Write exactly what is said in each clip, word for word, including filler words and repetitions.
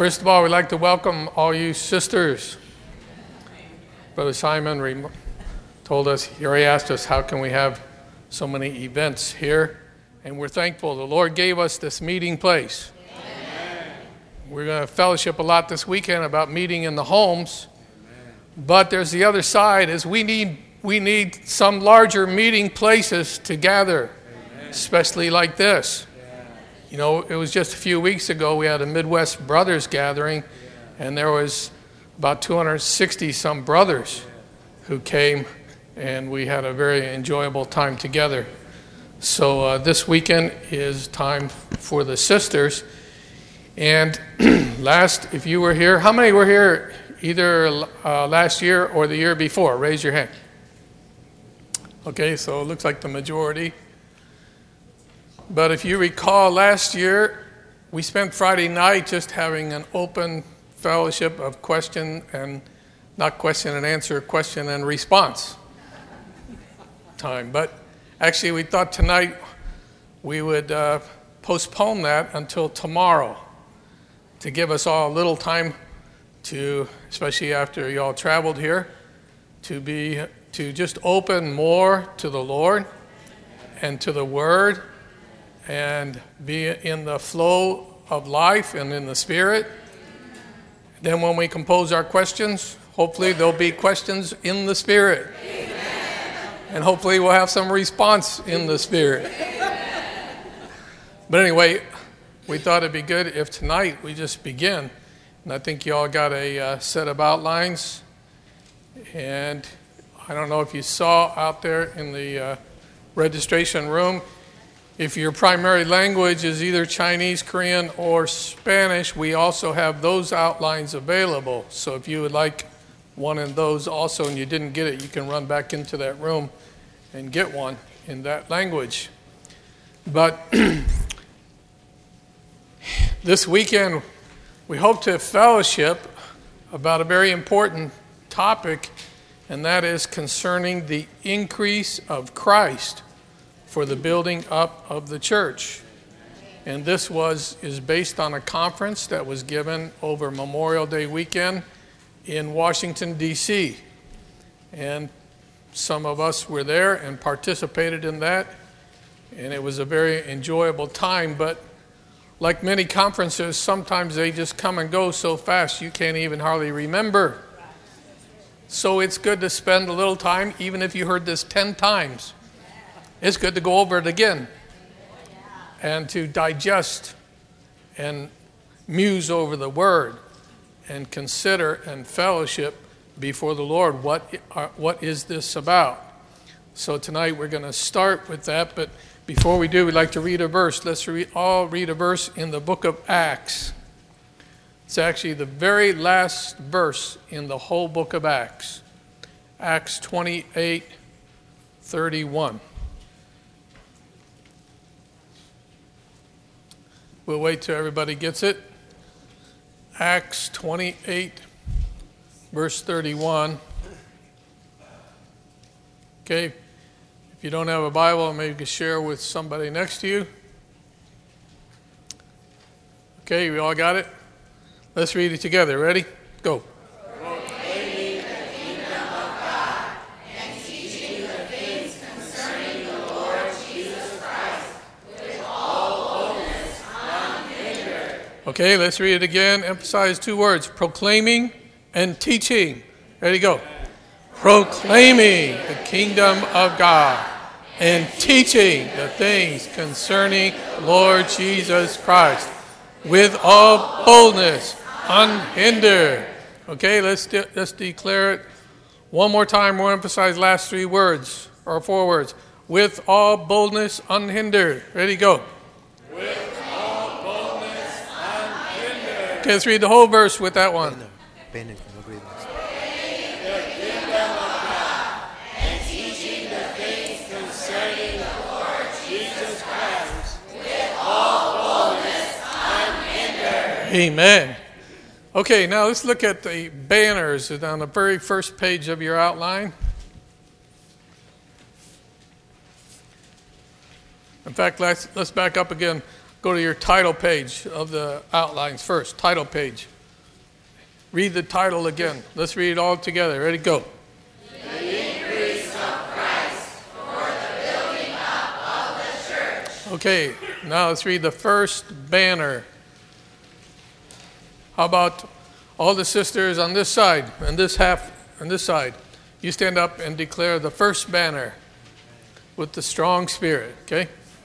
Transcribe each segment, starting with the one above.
First of all, we'd like to welcome all you sisters. Brother Simon re- told us, he already asked us, how can we have so many events here? And we're thankful the Lord gave us this meeting place. Amen. We're going to fellowship a lot this weekend about meeting in the homes. Amen. But there's the other side, is we need we need some larger meeting places to gather, Amen. Especially like this. Yeah. You know, it was just a few weeks ago we had a Midwest Brothers gathering, yeah. and there was about two hundred sixty some brothers yeah. who came, and we had a very enjoyable time together. So uh, this weekend is time for the sisters. And last, if you were here, how many were here either uh, last year or the year before? Raise your hand. Okay, so it looks like the majority. But if you recall, last year we spent Friday night just having an open fellowship of question and not question and answer, question and response time. But actually, we thought tonight we would uh, postpone that until tomorrow to give us all a little time to, especially after you all traveled here, to be to just open more to the Lord and to the Word and be in the flow of life and in the Spirit. Then when we compose our questions, hopefully there'll be questions in the Spirit. And hopefully we'll have some response in the Spirit. But anyway, we thought it'd be good if tonight we just begin. And I think you all got a uh, set of outlines. And I don't know if you saw out there in the uh, registration room, if your primary language is either Chinese, Korean, or Spanish, we also have those outlines available. So if you would like one in those also and you didn't get it, you can run back into that room and get one in that language. But this weekend we hope to fellowship about a very important topic, and that is concerning the increase of Christ for the building up of the church. And this was is based on a conference that was given over Memorial Day weekend in Washington, D C And some of us were there and participated in that, and it was a very enjoyable time. But like many conferences, sometimes they just come and go so fast you can't even hardly remember. So it's good to spend a little time, even if you heard this ten times. It's good to go over it again and to digest and muse over the Word and consider and fellowship before the Lord, what what is this about? So tonight we're going to start with that, but before we do, we'd like to read a verse. Let's re- all read a verse in the book of Acts. It's actually the very last verse in the whole book of Acts. Acts twenty-eight thirty-one. We'll wait till everybody gets it. Acts twenty-eight, verse thirty-one. Okay, if you don't have a Bible, maybe you can share with somebody next to you. Okay, we all got it? Let's read it together. Ready? Go. Proclaiming the kingdom of God and teaching the things concerning the Lord Jesus Christ with all boldness unhindered. Okay, let's read it again. Emphasize two words, proclaiming and teaching. Ready, go. Proclaiming the kingdom of God and teaching the things concerning Lord Jesus Christ with all boldness, unhindered. Okay, let's de- let's declare it one more time. We'll emphasize last three words or four words. With all boldness, unhindered. Ready, go. With all boldness, unhindered. Okay, let's read the whole verse with that one. Proclaiming the kingdom of God and teaching the things concerning the Lord Jesus Christ with all boldness, unhindered. Amen. Okay, now let's look at the banners on the very first page of your outline. In fact, let's let's back up again. go to your title page of the outlines first. Title page. Read the title again. Let's read it all together. Ready, go. The increase of Christ for the building up of the church. Okay, now let's read the first banner. How about all the sisters on this side and this half on this side? You stand up and declare the first banner with the strong spirit, okay?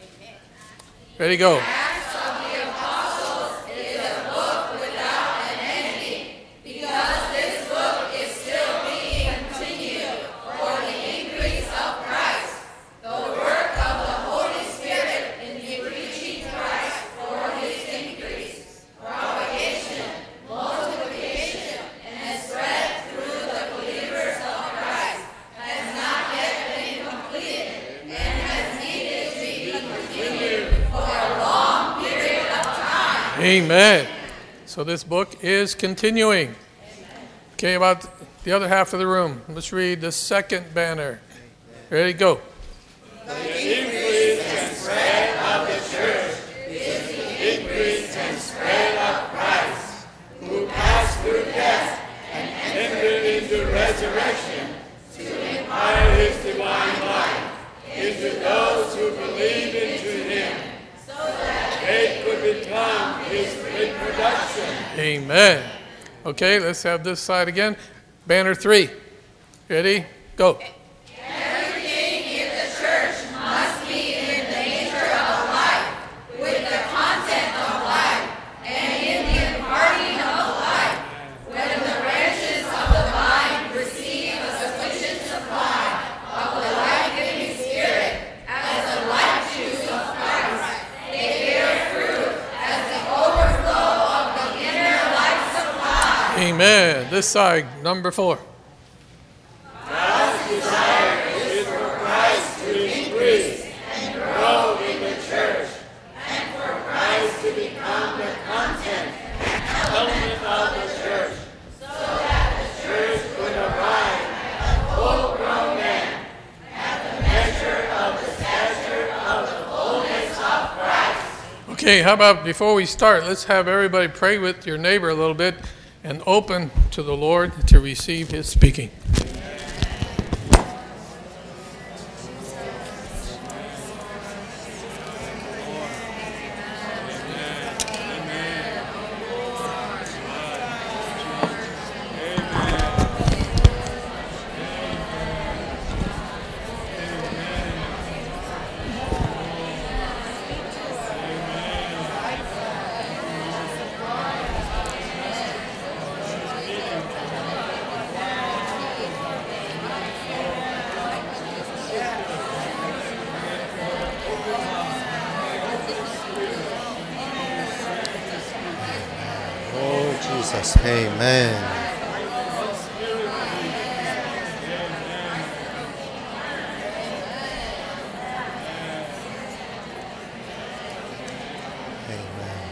Ready, go. Acts of the Apostles is a book without an ending, because this book is still being continued for the increase of Christ, the work of the Holy Spirit in the preaching Christ for his increase, propagation, multiplication, and spread through the believers of Christ has not yet been completed and has needed to be continued for a long period of time. Amen. So this book is continuing. Okay, about the other half of the room. Let's read the second banner. Ready, go. The increase and spread of the church is the increase and spread of Christ, who passed through death and entered into resurrection to impart his divine life into those who believe into him, so that they could become his reproduction. Amen. Okay, let's have this side again. Banner three. Ready, go. Everything in the church must be in the nature of life, with the content of life, and in the imparting of life. When the branches of the vine receive a sufficient supply of the life-giving Spirit as the life juice of Christ, they bear fruit as the overflow of the inner life supply. Amen. This side, number four. God's desire is for Christ to increase and grow in the church, and for Christ to become the content and element of the church, so that the church could arrive at full-grown men at the measure of the stature of the fullness of Christ. Okay, how about before we start, let's have everybody pray with your neighbor a little bit and open to the Lord to receive his speaking. Oh, Jesus. Amen. Amen.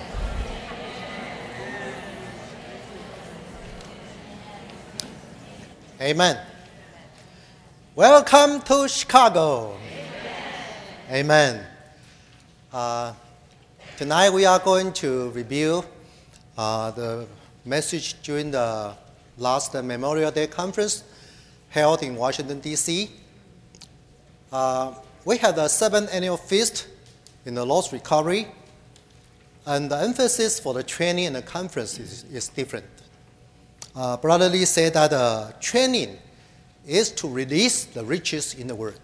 Amen. Welcome to Chicago. Amen. Uh, tonight we are going to review uh, the message during the last Memorial Day conference held in Washington, D C Uh, we had the seventh annual feast in the Lord's Recovery, and the emphasis for the training and the conference is, is different. Uh, Brother Lee said that uh, training is to release the riches in the Word.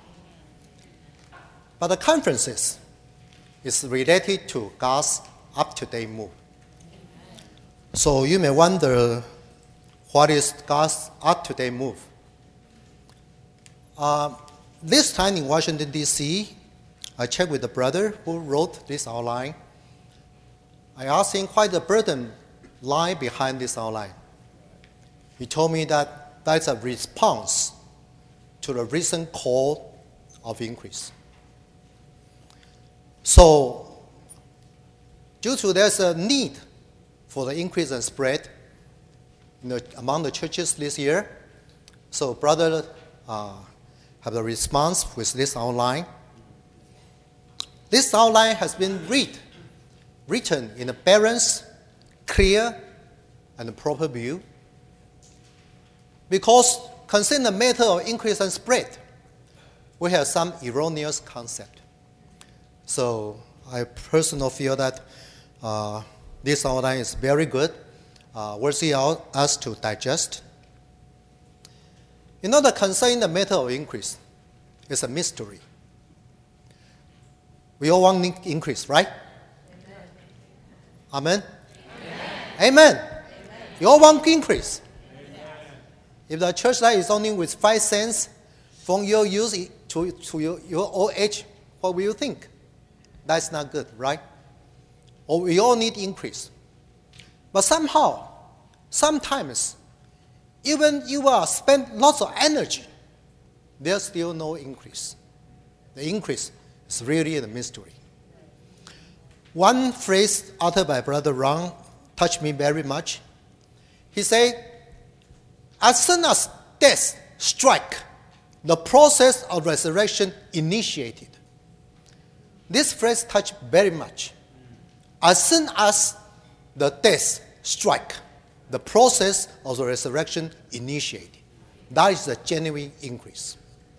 But the conferences is related to God's up-to-date move. So you may wonder, what is God's up-to-date move? Uh, this time in Washington, D C, I checked with the brother who wrote this outline. I asked him why the burden lie behind this outline. He told me that that's a response to the recent call of increase. So, due to there's a need for the increase and spread in the, among the churches this year, so brother uh, have a response with this outline. This outline has been read written in a balanced, clear, and proper view. Because concerning the matter of increase and spread, we have some erroneous concept. So I personally feel that uh, this outline is very good, uh, worthy of us to digest. You know, the concerning the matter of increase is a mystery. We all want increase, right? Amen? Amen. Amen. Amen. You all want increase. Amen. If the church life is only with five cents from your youth to, to your, your old age, what will you think? That's not good, right? Or we all need increase. But somehow, sometimes, even you are spend lots of energy, there's still no increase. The increase is really a mystery. One phrase uttered by Brother Ron touched me very much. He said, as soon as death strike, the process of resurrection initiated. This phrase touched very much. As soon as the death strike, the process of the resurrection initiated. That is the genuine increase.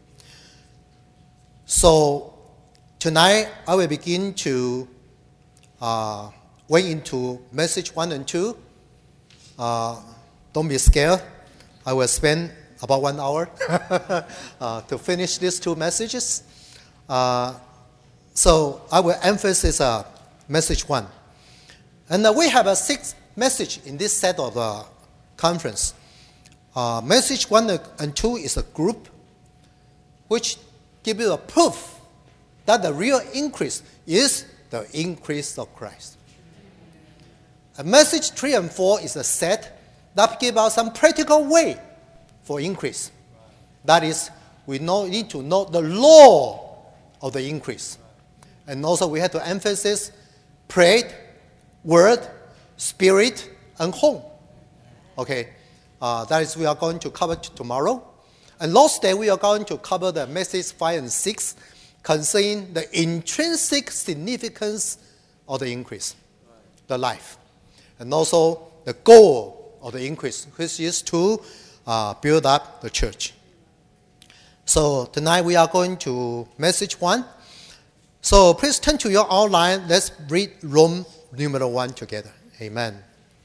So tonight I will begin to uh, went into message one and two. Uh, don't be scared. I will spend about one hour uh, to finish these two messages. Uh, so I will emphasize uh, message one. And uh, we have a sixth message in this set of uh, conference. Uh, message one and two is a group which give you a proof that the real increase is the increase of Christ. And message three and four is a set that give us some practical way for increase. That is, we know, need to know the law of the increase. And also we have to emphasize prayer, word, spirit, and home. Okay, uh, that is we are going to cover t- tomorrow. And last day we are going to cover the message five and six concerning the intrinsic significance of the increase, the life. And also the goal of the increase, which is to uh, build up the church. So tonight we are going to message one. So please turn to your outline. Let's read Rome number one together. Amen.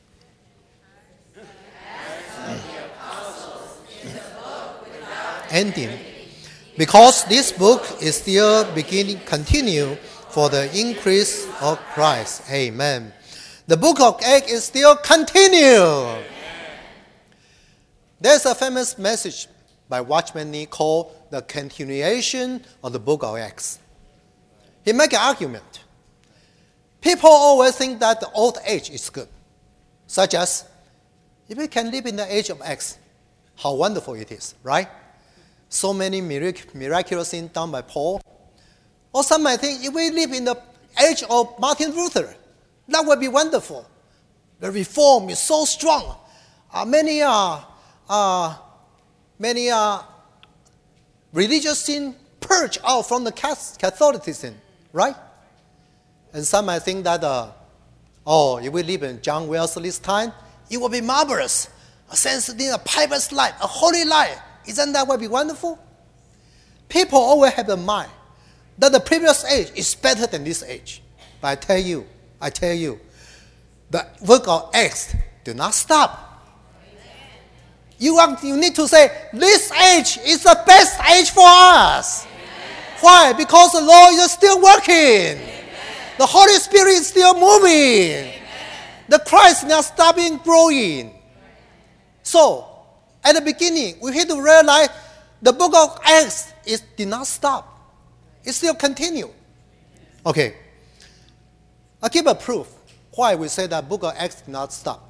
Ending. Because this book is still beginning, continue for the increase of Christ. Amen. The book of Acts is still continue. Amen. There's a famous message by Watchman Nee called the continuation of the book of Acts. He make an argument. People always think that the old age is good. Such as, if we can live in the age of Acts, how wonderful it is, right? So many mirac- miraculous things done by Paul. Or some might think, if we live in the age of Martin Luther, that would be wonderful. The reform is so strong. Uh, many are uh, many are religious sin purged out from the Catholicism, right? And some might think that, uh, oh, if we live in John Wesley's time, it will be marvelous. A sensitive, a pious life, a holy life. Isn't that would be wonderful? People always have in mind that the previous age is better than this age. But I tell you, I tell you, the work of Acts do not stop. You, want, you need to say, this age is the best age for us. Amen. Why? Because the Lord is still working. Amen. The Holy Spirit is still moving. Amen. The Christ is not stopping growing. So, at the beginning, we have to realize the book of Acts is, did not stop. It still continues. Okay. I'll give a proof why we say that book of Acts did not stop.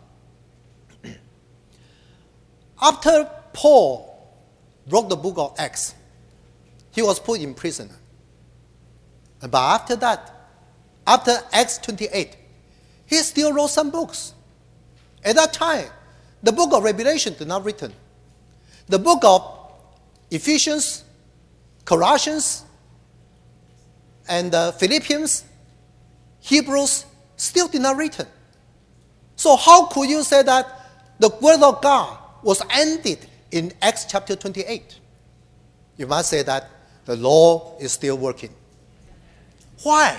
After Paul wrote the book of Acts, he was put in prison. But after that, after Acts twenty-eight, he still wrote some books. At that time, the book of Revelation did not written. The book of Ephesians, Colossians, and uh, Philippians, Hebrews still did not written. So how could you say that the word of God was ended in Acts chapter twenty-eight? You must say that the law is still working. Why?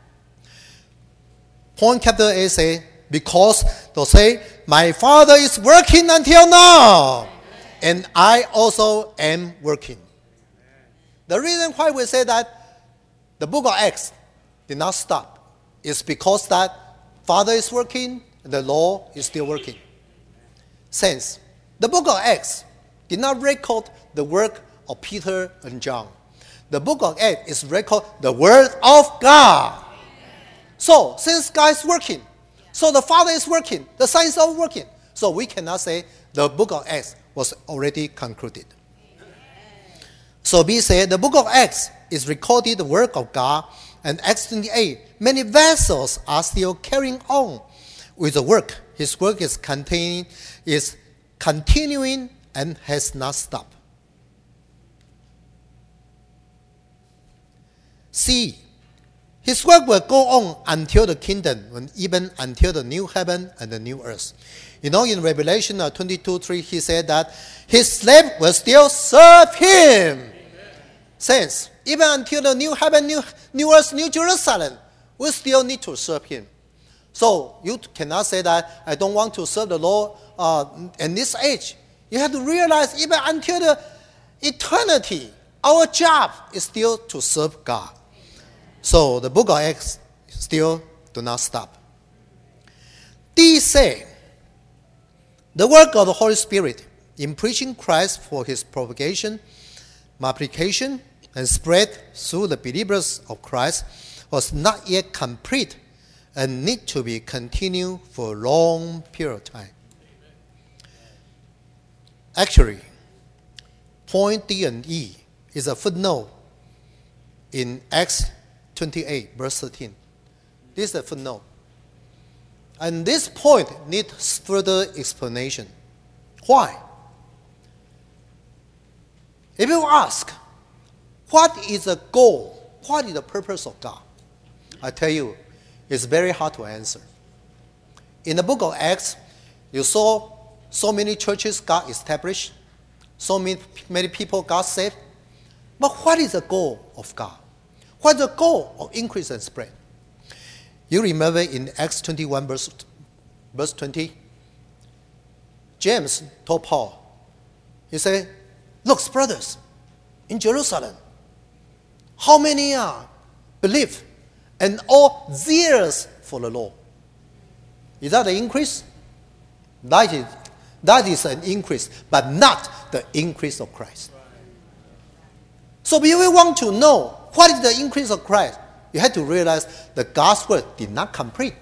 Point capital A say, because they say, my Father is working until now, and I also am working. The reason why we say that the book of Acts did not stop is because that Father is working, and the law is still working. Since the book of Acts did not record the work of Peter and John. The book of Acts is record the word of God. So, since God is working, so the Father is working, the Son is all working. So we cannot say the book of Acts was already concluded. So we say the book of Acts is recorded the work of God, and Acts twenty-eight, many vessels are still carrying on with the work. His work is continuing, is continuing and has not stopped. C. His work will go on until the kingdom, and even until the new heaven and the new earth. You know, in Revelation twenty-two three, he said that his slave will still serve him. Amen. Since even until the new heaven, new, new earth, new Jerusalem, we still need to serve him. So you cannot say that I don't want to serve the Lord uh, in this age. You have to realize even until the eternity, our job is still to serve God. So the book of Acts still do not stop. D say, the work of the Holy Spirit in preaching Christ for his propagation, multiplication, and spread through the believers of Christ was not yet complete and need to be continued for a long period of time. Actually, point D and E is a footnote in Acts twenty-eight, verse thirteen. This is a footnote. And this point needs further explanation. Why? If you ask, what is the goal? What is the purpose of God? I tell you, it's very hard to answer. In the book of Acts, you saw so many churches got established, so many, many people got saved. But what is the goal of God? What is the goal of increase and spread? You remember in Acts twenty-one, verse, verse twenty, James told Paul, he said, look, brothers, in Jerusalem, how many are believe and all zealous for the law? Is that an increase? That is, that is an increase, but not the increase of Christ. So if you want to know what is the increase of Christ, you have to realize the gospel did not complete.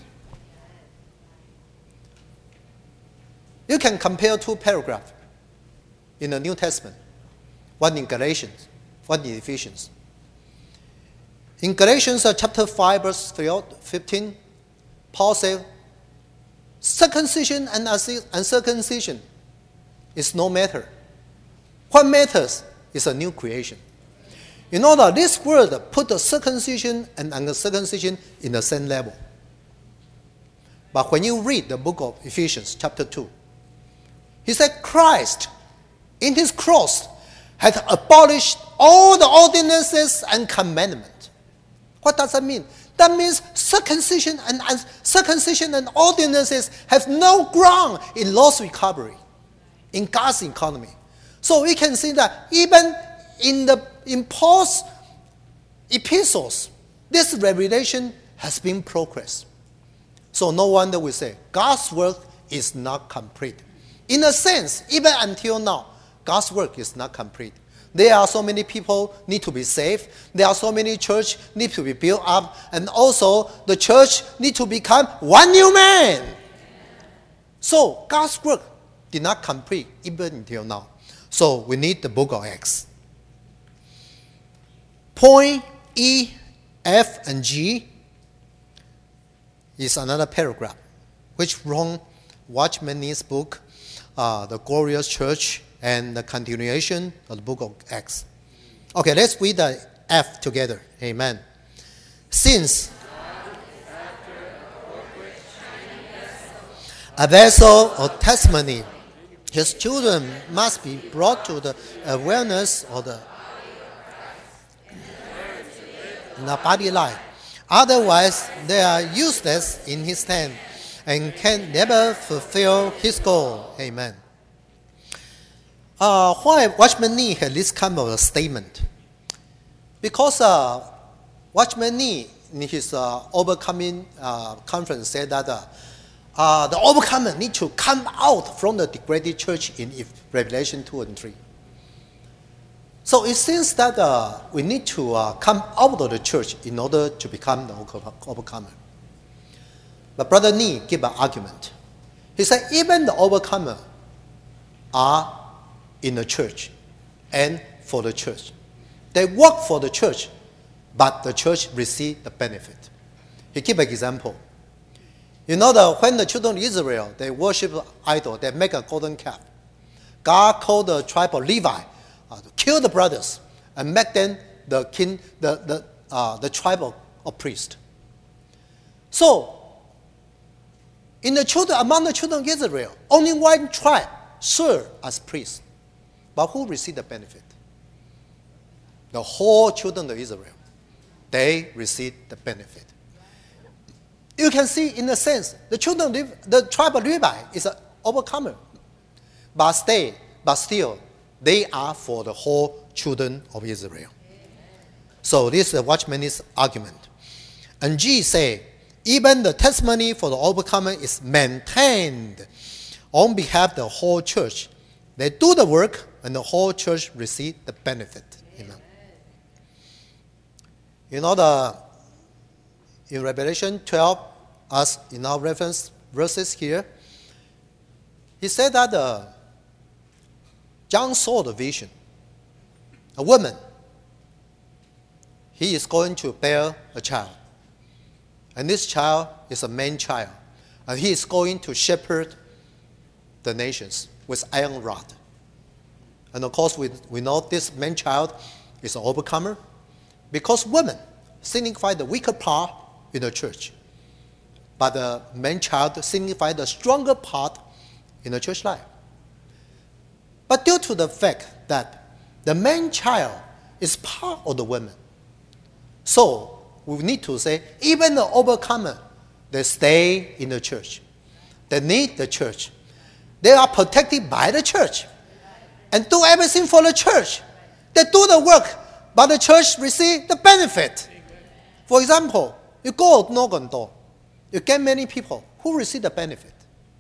You can compare two paragraphs in the New Testament, one in Galatians, one in Ephesians. In Galatians uh, chapter five, verse fifteen, Paul said, circumcision and uncircumcision is no matter. What matters is a new creation. You know that this word put the circumcision and uncircumcision in the same level. But when you read the book of Ephesians chapter two, he said Christ in his cross had abolished all the ordinances and commandments. What does that mean? That means circumcision and uncircumcision and ordinances have no ground in law's recovery, in God's economy. So we can see that even in the in Paul's epistles, this revelation has been progressed. So no wonder we say God's work is not complete. In a sense, even until now, God's work is not complete. There are so many people need to be saved. There are so many church need to be built up. And also, the church need to become one new man. So, God's work did not complete even until now. So, we need the book of Acts. Point E, F, and G is another paragraph, which Ron Watchman Nee's book, uh, The Glorious Church, and the continuation of the book of Acts. Okay, let's read the F together. Amen. Since a vessel of testimony. His children must be brought to the awareness of the, the body life. Otherwise, they are useless in his hand and can never fulfill his goal. Amen. Uh, why Watchman Nee had this kind of a statement? Because uh, Watchman Nee in his uh, overcoming uh, conference said that uh, uh, the overcomer need to come out from the degraded church in Revelation two and three. So it seems that uh, we need to uh, come out of the church in order to become the overcomer. But Brother Nee gave an argument. He said even the overcomer are in the church and for the church. They work for the church, but the church receive the benefit. He gave an example. You know that when the children of Israel, they worship idol, they make a golden calf. God called the tribe of Levi uh, to kill the brothers and make them the king, the, the, uh, the tribe of, of priests. So, in the children, among the children of Israel, only one tribe served as priests. But who received the benefit? The whole children of Israel. They received the benefit. You can see, in a sense, the children of the tribe of Levi is an overcomer. But stay, but still, they are for the whole children of Israel. So this is Watchman's argument. And G say, even the testimony for the overcomer is maintained on behalf of the whole church. They do the work, and the whole church receive the benefit. Amen. You know, the in Revelation twelve, as in our reference verses here, he said that uh, John saw the vision. A woman, he is going to bear a child. And this child is a man child. And he is going to shepherd the nations with iron rod. And of course, we, we know this man child is an overcomer because women signify the weaker part in the church. But the man child signifies the stronger part in the church life. But due to the fact that the man child is part of the women, so we need to say, even the overcomer, they stay in the church. They need the church. They are protected by the church and do everything for the church. They do the work, but the church receive the benefit. For example, you go to Nogando, you get many people who receive the benefit.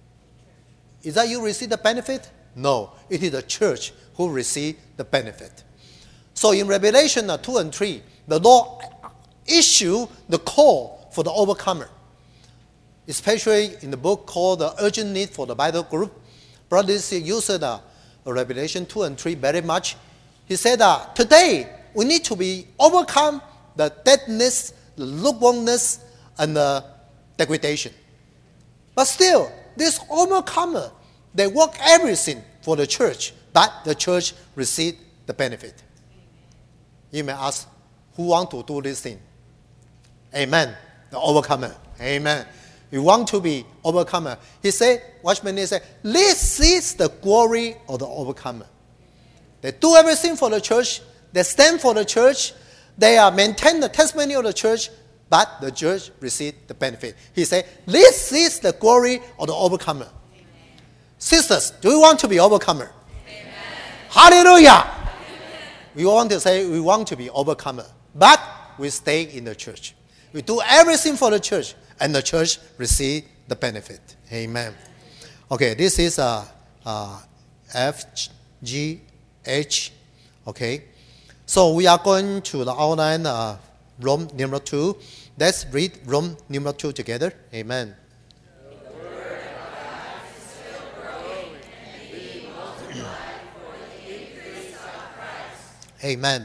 Is that you receive the benefit? No, it is the church who receive the benefit. So in Revelation two and three, the Lord issue the call for the overcomer, especially in the book called The Urgent Need for the Bible Group. Brother used the Revelation two and three very much. He said that today we need to be overcome the deadness, the lukewarmness, and the degradation. But still, this overcomer, they work everything for the church, but the church receive the benefit. You may ask, who want to do this thing? Amen. The overcomer. Amen. You want to be overcomer. He said, Watchman Nee said, this is the glory of the overcomer. They do everything for the church. They stand for the church. They are maintain the testimony of the church, but the church receive the benefit. He said, this is the glory of the overcomer. Amen. Sisters, do you want to be overcomer? Amen. Hallelujah. Amen. We want to say we want to be overcomer, but we stay in the church. We do everything for the church, and the church receive the benefit. Amen. Okay, this is uh, uh, F, G, H. Okay, so we are going to the outline uh, Rome number two. Let's read Rome number two together. Amen. The word of God is still growing and being multiplied for the increase of Christ. Amen.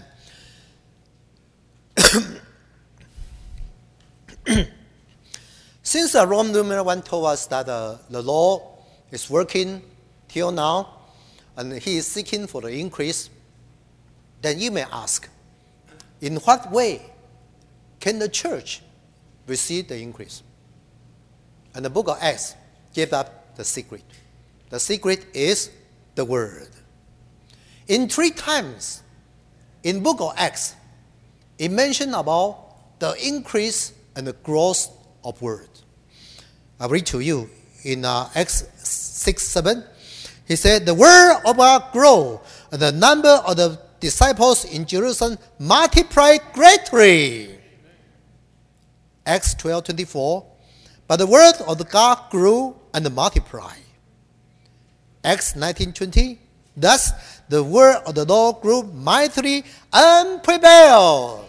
Since uh, Rome number one told us that uh, the Lord is working till now, and he is seeking for the increase, then you may ask, in what way can the church receive the increase? And the book of Acts gave up the secret. The secret is the Word. In three times in book of Acts, it mentioned about the increase and the growth of Word. I read to you in uh, Acts six seven. He said, the Word of God grew, and the number of the disciples in Jerusalem multiplied greatly. Acts twelve twenty-four. But the Word of the God grew and multiplied. Acts nineteen twenty. Thus the word of the Lord grew mightily and prevailed.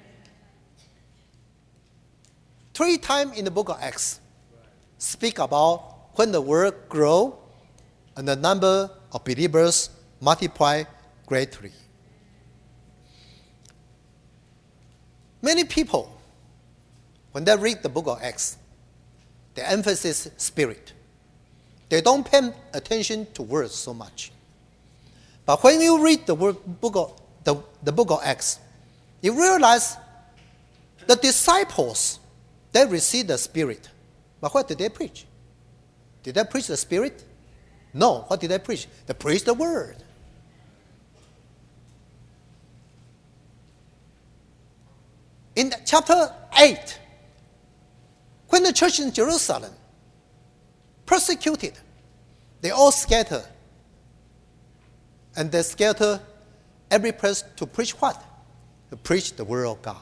Three times in the book of Acts speak about when the word grew and the number of believers multiply greatly. Many people, when they read the book of Acts, they emphasize spirit. They don't pay attention to words so much. But when you read the word, book of, the, the book of Acts, you realize the disciples, they received the Spirit. But what did they preach? Did they preach the Spirit? No. What did they preach? They preached the Word. In chapter eight, when the church in Jerusalem persecuted, they all scattered. And they scatter every place to preach what? To preach the Word of God.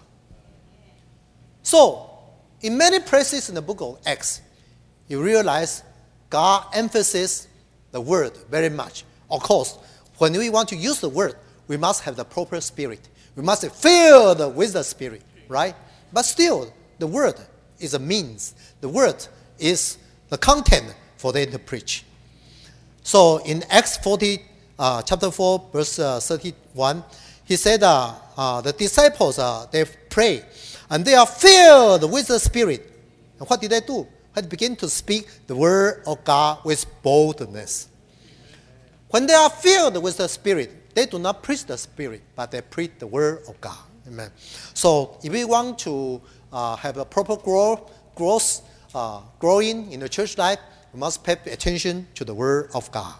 So, in many places in the book of Acts, you realize God emphasizes the Word very much. Of course, when we want to use the Word, we must have the proper spirit. We must be filled with the Spirit, right? But still, the Word is a means. The Word is the content for them to preach. So, in Acts forty, Uh, chapter four, verse uh, thirty-one, he said, uh, uh, the disciples, uh, they pray, and they are filled with the Spirit. And what did they do? They begin to speak the word of God with boldness. When they are filled with the Spirit, they do not preach the Spirit, but they preach the word of God. Amen. So if we want to uh, have a proper growth, growth uh, growing in the church life, we must pay attention to the word of God.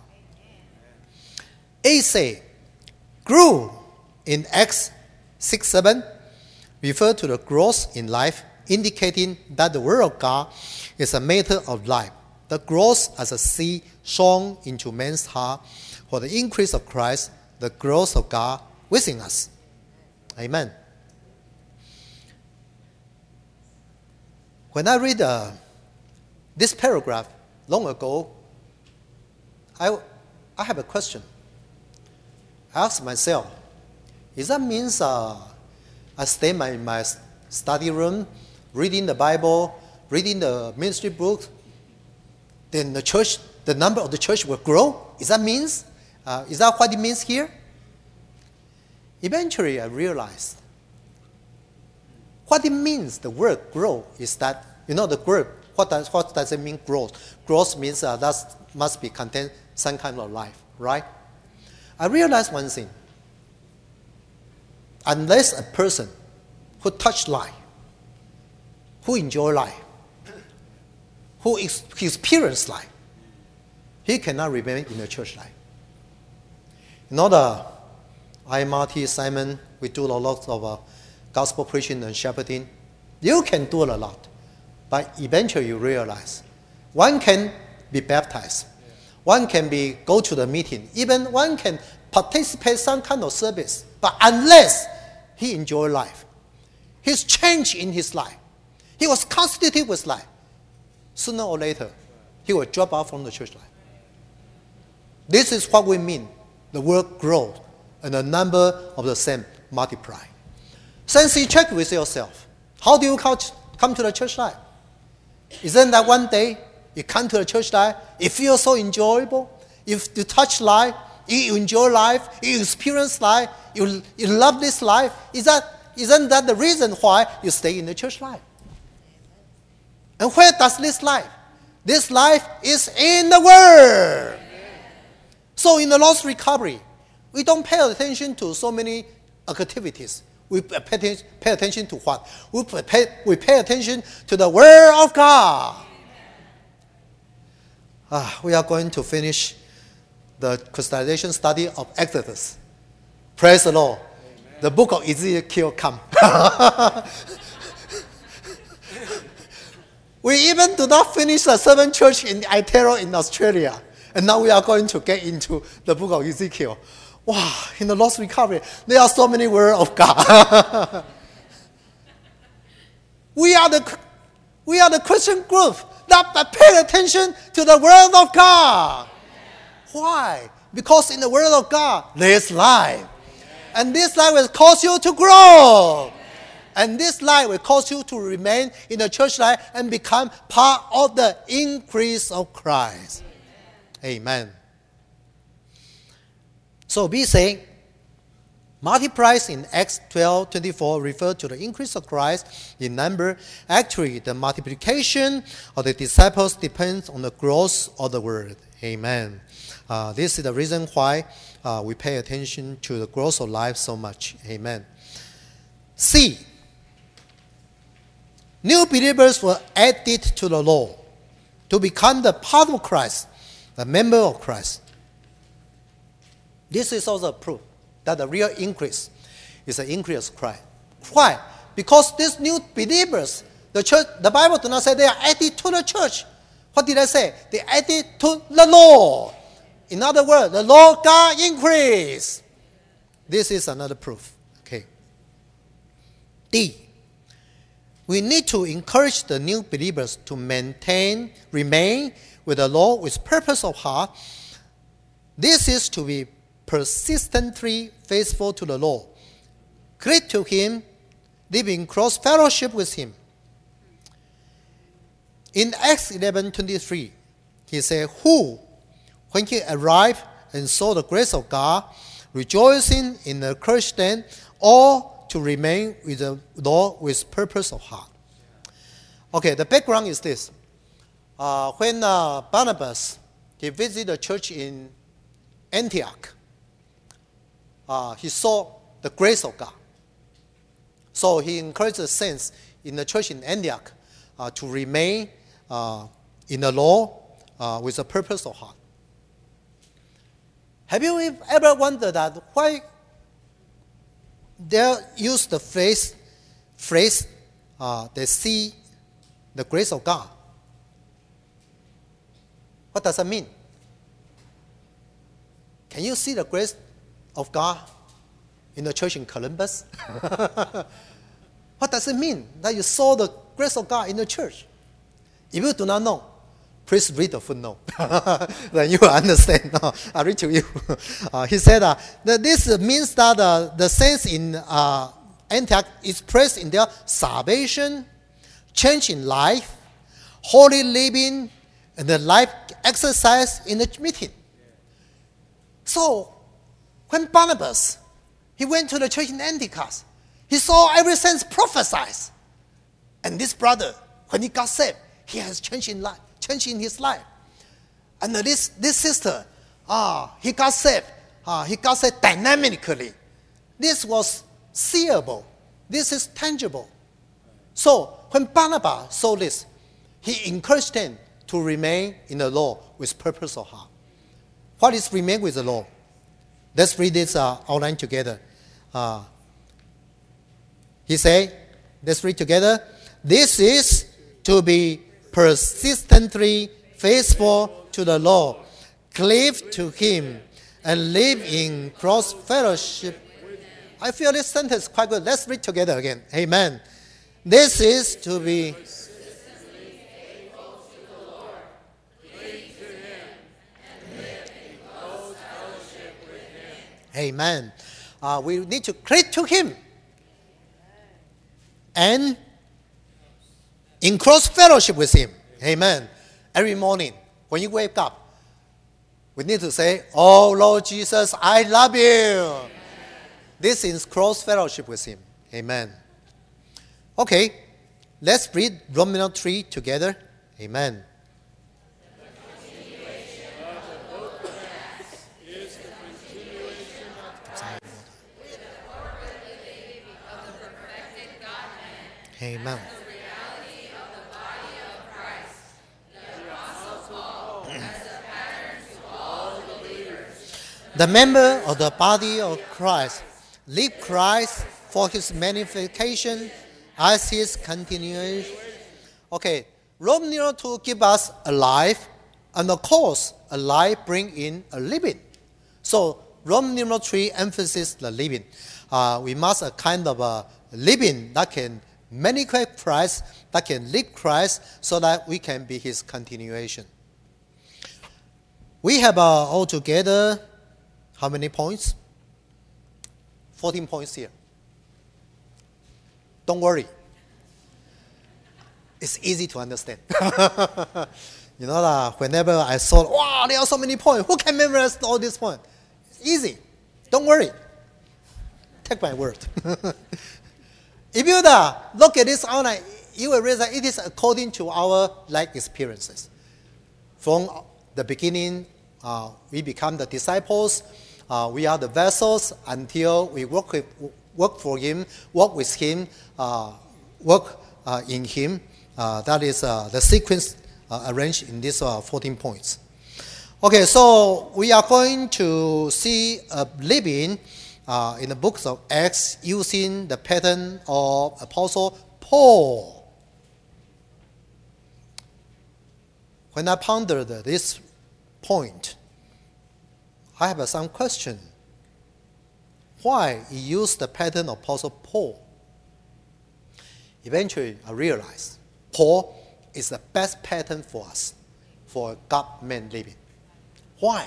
Asa grew in Acts six seven, refer to the growth in life, indicating that the Word of God is a matter of life. The growth as a seed sown into man's heart for the increase of Christ, the growth of God within us. Amen. When I read uh, this paragraph long ago, I, I have a question. I asked myself, does that mean uh, I stay in my, my study room, reading the Bible, reading the ministry books, then the church, the number of the church will grow? Is that means? Uh, is that what it means here? Eventually, I realized what it means, the word grow, is that, you know, the word, what does, what does it mean, growth? Growth means uh, that must be contain some kind of life, right? I realized one thing. Unless a person who touch life, who enjoy life, who ex- experience life, he cannot remain in the church life. You know, the I M R T, Simon, we do a lot of uh, gospel preaching and shepherding. You can do a lot, but eventually you realize one can be baptized. One can be go to the meeting. Even one can participate some kind of service. But unless he enjoy life, he's changed in his life, he was constituted with life, sooner or later, he will drop out from the church life. This is what we mean. The word grow and the number of the same multiply. Since you check with yourself, how do you come to the church life? Isn't that one day you come to the church life, it feels so enjoyable. If you touch life, you enjoy life, you experience life, you, you love this life. Is that, isn't that the reason why you stay in the church life? And where does this life? This life is in the Word. So in the lost recovery, we don't pay attention to so many activities. We pay, pay attention to what? We pay, we pay attention to the Word of God. uh, we are going to finish the crystallization study of Exodus. Praise the Lord. Amen. The book of Ezekiel come. We even do not finish the seven church in Aotearoa in Australia. And now we are going to get into the book of Ezekiel. Wow, in the Lost Recovery, there are so many words of God. we, are the, we are the Christian group that pay attention to the word of God. Why? Because in the word of God, there is life. And this life will cause you to grow. And this life will cause you to remain in the church life and become part of the increase of Christ. Amen. So we say, multiplies in Acts twelve twenty-four refer to the increase of Christ in number. Actually, the multiplication of the disciples depends on the growth of the word. Amen. Uh, this is the reason why uh, we pay attention to the growth of life so much. Amen. C. New believers were added to the law to become the part of Christ, the member of Christ. This is also proof that the real increase is the increase of Christ. Why? Because these new believers, the church, the Bible does not say they are added to the church. What did I say? They added to the law. In other words, the law of God increased. This is another proof. Okay. D. We need to encourage the new believers to maintain, remain with the law with purpose of heart. This is to be persistently faithful to the law, cleave to Him, live in close fellowship with Him. In Acts eleven twenty-three, he said, who, when he arrived and saw the grace of God, rejoicing in the encouraged them all to remain with the law with purpose of heart. Okay, the background is this. Uh, when uh, Barnabas, he visited the church in Antioch, uh, he saw the grace of God. So he encouraged the saints in the church in Antioch uh, to remain uh, in the law uh, with a purpose of heart. Have you ever wondered that why they use the phrase, phrase uh, they see the grace of God? What does that mean? Can you see the grace of God in the church in Columbus? What does it mean that you saw the grace of God in the church? If you do not know, please read the footnote. Then you will understand. No, I read to you. Uh, he said uh, that this means that uh, the saints in uh, Antioch expressed in their salvation, change in life, holy living, and the life exercise in the meeting. So, when Barnabas, he went to the church in Antioch, he saw every saint prophesize. And this brother, when he got saved, he has changed in life. Change in his life. And this, this sister, ah, he got saved. Ah, he got saved dynamically. This was seeable. This is tangible. So when Barnabas saw this, he encouraged them to remain in the law with purpose of heart. What is remain with the law? Let's read this uh, outline together. Uh, he said, let's read together. This is to be persistently faithful to the law, cleave to Him, and live in close fellowship. I feel this sentence is quite good. Let's read together again. Amen. This is to be persistently faithful to the Lord, cleave to Him, and live in close fellowship with Him. Amen. Uh, we need to cleave to Him and in close fellowship with Him. Amen. Every morning, when you wake up, we need to say, oh, Lord Jesus, I love you. Amen. This is close fellowship with Him. Amen. Okay, let's read Romans three together. Amen. Amen. The reality of the body of Christ. The Apostle Paul, as The member of the body of Christ live Christ for his manifestation as his continuation. Okay, Rome numeral two give us a life, and of course, a life bring in a living. So Rome numeral three emphasizes the living. Uh, we must a kind of a living that can manifest Christ, that can live Christ, so that we can be his continuation. We have uh, altogether how many points? fourteen points here. Don't worry. It's easy to understand. You know, uh, whenever I saw, wow, there are so many points. Who can memorize all these points? It's easy. Don't worry. Take my word. If you uh, look at this outline, you will realize that it is according to our life experiences. From the beginning, uh, we become the disciples. Uh, we are the vessels until we work, with, work for him, work with him, uh, work uh, in him. Uh, that is uh, the sequence uh, arranged in these uh, fourteen points. Okay, so we are going to see a living uh, in the books of Acts using the pattern of Apostle Paul. When I pondered this point, I have some question. Why he used the pattern of Apostle Paul? Eventually, I realized Paul is the best pattern for us, for God-man living. Why?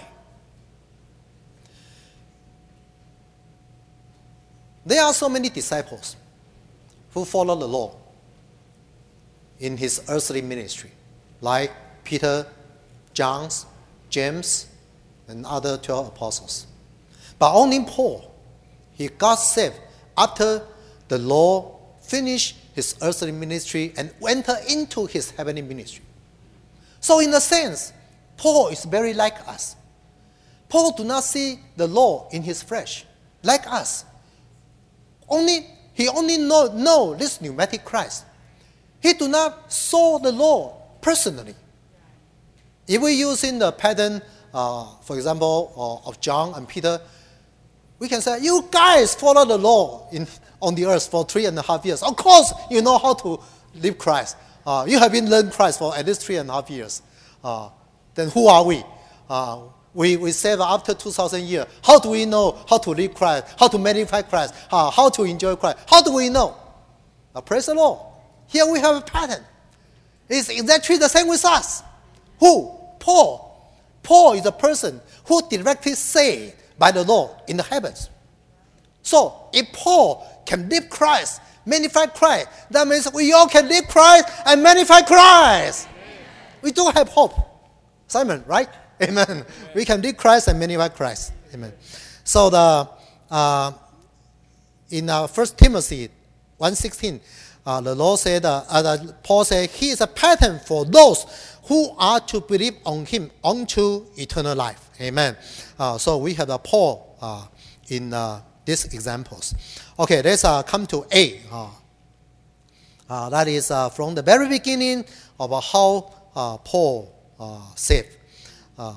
There are so many disciples who follow the law in his earthly ministry, like Peter, John, James, and other twelve apostles. But only Paul, he got saved after the Lord finished his earthly ministry and entered into his heavenly ministry. So in a sense, Paul is very like us. Paul do not see the law in his flesh, like us. Only he only know, know this pneumatic Christ. He do not saw the law personally. If we using the pattern, uh, for example, uh, of John and Peter, we can say, you guys follow the law in, on the earth for three and a half years. Of course, you know how to live Christ. Uh, you have been learning Christ for at least three and a half years. Uh, then who are we? Uh, we we saved after two thousand years. How do we know how to live Christ, how to magnify Christ, uh, how to enjoy Christ? How do we know? Uh, praise the Lord. Here we have a pattern. It's exactly the same with us. Who? Paul. Paul is a person who directly saved by the Lord in the heavens. So, if Paul can live Christ, magnify Christ, that means we all can live Christ and magnify Christ. Amen. We do have hope. Simon, right? Amen. Amen. We can live Christ and magnify Christ. Amen. So, the uh, in uh, First Timothy one sixteen, uh, the Lord said, uh, uh, Paul said, he is a pattern for those who are to believe on him unto eternal life. Amen. Uh, so we have uh, Paul uh, in uh, these examples. Okay, let's uh, come to A. Uh, uh, that is uh, from the very beginning of uh, how uh, Paul uh, saved. Uh,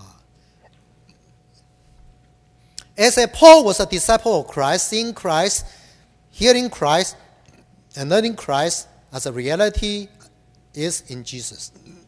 as a Paul was a disciple of Christ, seeing Christ, hearing Christ, and learning Christ as a reality is in Jesus.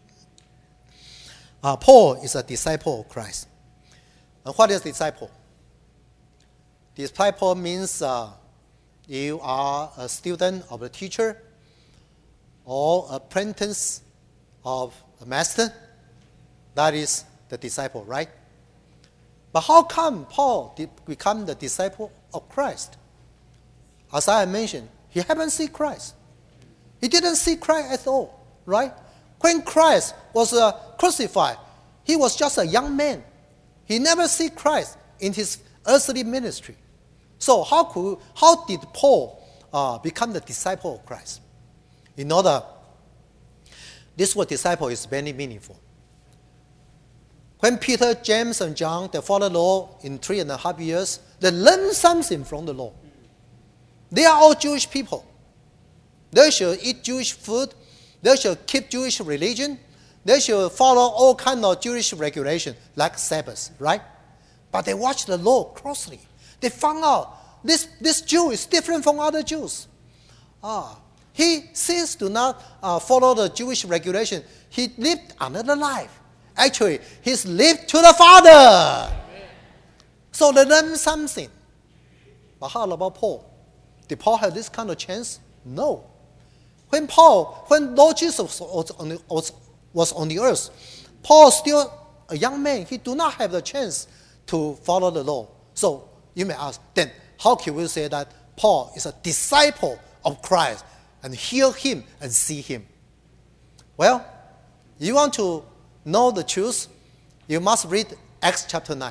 Uh, Paul is a disciple of Christ. And what is disciple? Disciple means uh, you are a student of a teacher or apprentice of a master. That is the disciple, right? But how come Paul did become the disciple of Christ? As I mentioned, he haven't seen Christ. He didn't see Christ at all, right? When Christ was uh, crucified, he was just a young man. He never see Christ in his earthly ministry. So how could, how did Paul uh, become the disciple of Christ? In order, this word disciple is very meaningful. When Peter, James, and John, they followed the law in three and a half years, they learned something from the law. They are all Jewish people. They should eat Jewish food. They should keep Jewish religion. They should follow all kinds of Jewish regulation, like Sabbath, right? but they watched the law closely. They found out this, this Jew is different from other Jews. Ah, he seems to not uh, follow the Jewish regulation. He lived another life. Actually, he's lived to the Father. Amen. So they learned something. But how about Paul? Did Paul have this kind of chance? No. When Paul, when Lord Jesus was on the, was, was on the earth, Paul still a young man. He do not have the chance to follow the law. So you may ask, then how can we say that Paul is a disciple of Christ and hear him and see him? Well, you want to know the truth, you must read Acts chapter nine.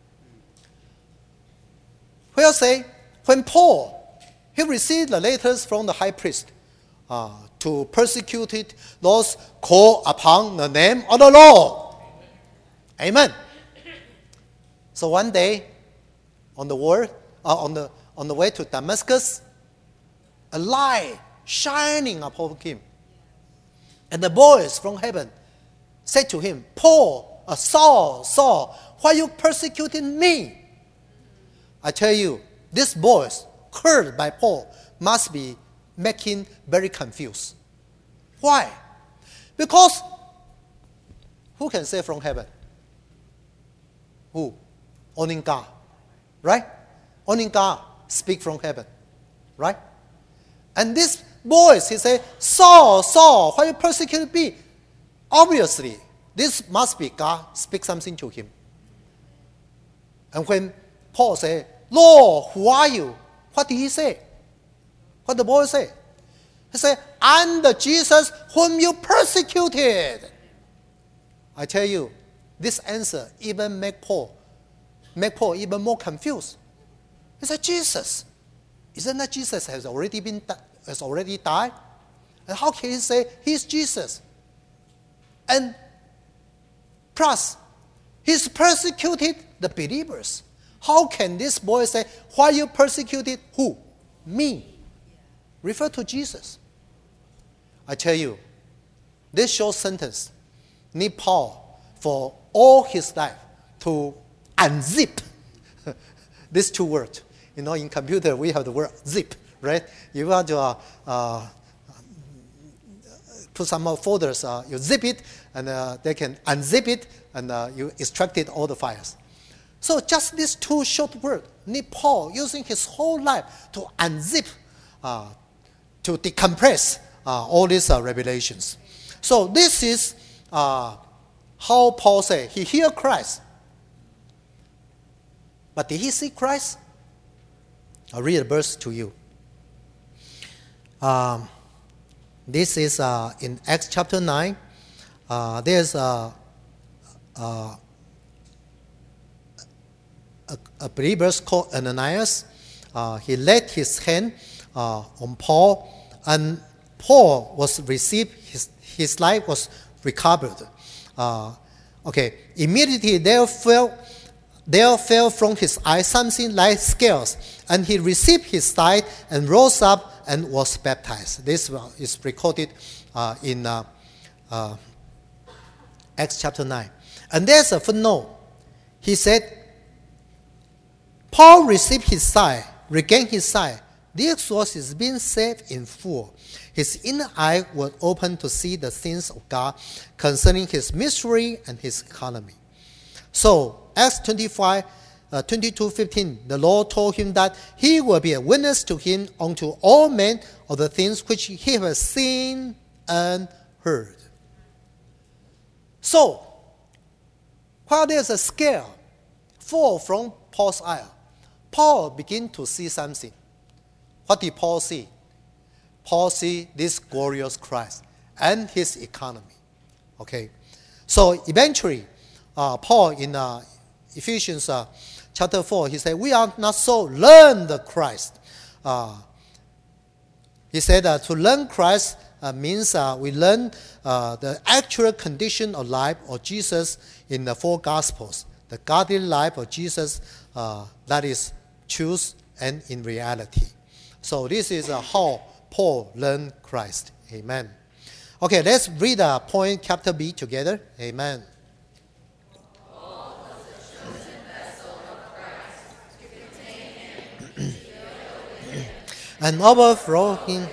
Where say, when Paul, he received the letters from the high priest uh, to persecute those called upon the name of the Lord. Amen. So one day, on the word, uh, on the on the way to Damascus, a light shining upon him, and the voice from heaven said to him, Paul, uh, Saul, Saul, why are you persecuting me? I tell you, this voice heard by Paul must be making very confused. Why? Because who can say from heaven? Who? Only God. Right? Only God speak from heaven. Right? And this voice, he said, Saul, Saul, why you persecute me? Obviously, this must be God speak something to him. And when Paul said, Lord, who are you? What did he say? What the boy say? He said, I'm the Jesus whom you persecuted. I tell you, this answer even make Paul, make Paul even more confused. He said, Jesus, isn't that Jesus has already been has already died? And how can he say he's Jesus? And plus, he's persecuted the believers. How can this boy say, why you persecuted who? Me. Refer to Jesus. I tell you, this short sentence need Paul for all his life to unzip these two words. You know, in computer we have the word zip, right? You want to uh, uh, put some more folders, uh, you zip it, and uh, they can unzip it, and uh, you extracted all the files. So just these two short words need Paul using his whole life to unzip, uh, to decompress uh, all these uh, revelations. So this is uh, how Paul said he heard Christ. But did he see Christ? I'll read a verse to you. Um, this is uh, in Acts chapter nine. Uh, there's a, a, a, a believer called Ananias. Uh, he laid his hand uh, on Paul, and Paul was received, his, his life was recovered. Uh, okay, immediately there fell, there fell from his eyes something like scales, and he received his sight and rose up and was baptized. This is recorded uh, in uh, uh, Acts chapter nine. And there's a footnote. He said, Paul received his sight, regained his sight. This was his being saved in full. His inner eye was open to see the things of God concerning his mystery and his economy. So, Acts twenty-five, uh, twenty-two fifteen, the Lord told him that he will be a witness to him unto all men of the things which he has seen and heard. So, while there's a scale fall from Paul's eye, Paul began to see something. What did Paul see? Paul see this glorious Christ and his economy. Okay, so eventually, uh, Paul in uh, Ephesians uh, chapter four, he said, we are not so learn the Christ. Uh, he said uh, to learn Christ uh, means uh, we learn uh, the actual condition of life of Jesus in the four Gospels. The godly life of Jesus uh, that is truth and in reality. So this is uh, how Paul learned Christ. Amen. Okay, let's read uh, point capital B together. Amen. Paul was a chosen vessel of and overflowing.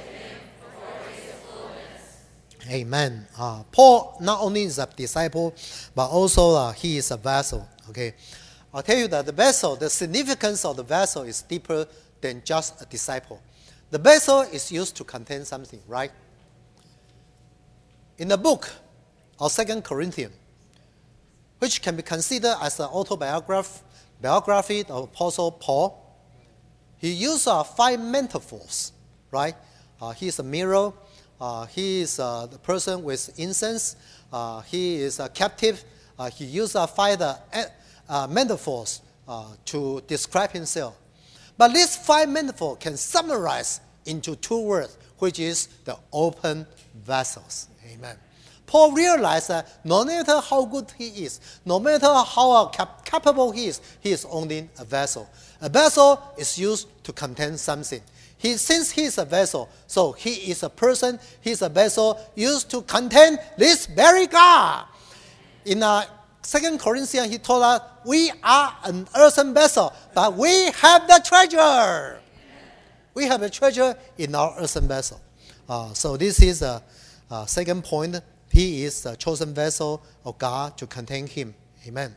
Amen. Uh, Paul not only is a disciple, but also uh, he is a vessel. Okay, I'll tell you that the vessel, the significance of the vessel is deeper than just a disciple. The vessel is used to contain something, right? In the book of Second Corinthians, which can be considered as an autobiography biography of Apostle Paul, he used uh, five metaphors, right? Uh, he is a mirror. Uh, he is uh, the person with incense. Uh, he is a captive. Uh, he used uh, five uh, uh, metaphors uh, to describe himself. But these five metaphors can summarize into two words, which is the open vessels. Amen. Paul realized that no matter how good he is, no matter how uh, cap- capable he is, he is only a vessel. A vessel is used to contain something. He, since he is a vessel, so he is a person, he is a vessel used to contain this very God. In uh, Second Corinthians, he told us, we are an earthen vessel, but we have the treasure. We have a treasure in our earthen vessel. Uh, so this is the uh, second point. He is the chosen vessel of God to contain him. Amen.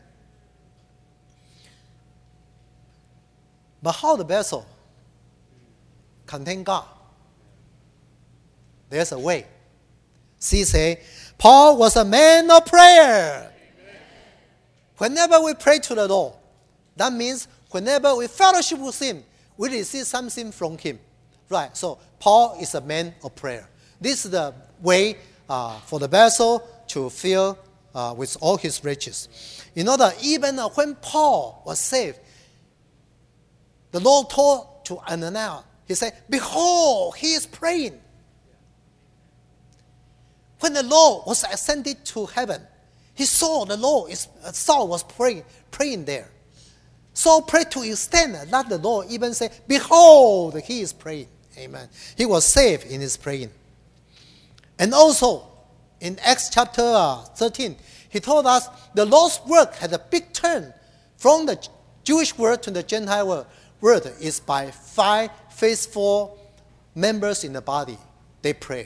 But how the vessel contain God? There's a way. See, say, Paul was a man of prayer. Whenever we pray to the Lord, that means whenever we fellowship with him, we receive something from him. Right, so Paul is a man of prayer. This is the way uh, for the vessel to fill uh, with all his riches. You know that even uh, when Paul was saved, the Lord told to Ananias, he said, behold, he is praying. When the Lord was ascended to heaven, he saw the Lord, is, Saul was praying, praying there. Saul prayed to extend that the Lord even said, behold, he is praying. Amen. He was saved in his praying. And also, in Acts chapter thirteen, he told us the Lord's work had a big turn from the Jewish world to the Gentile world. Word is by five faithful members in the body. They pray.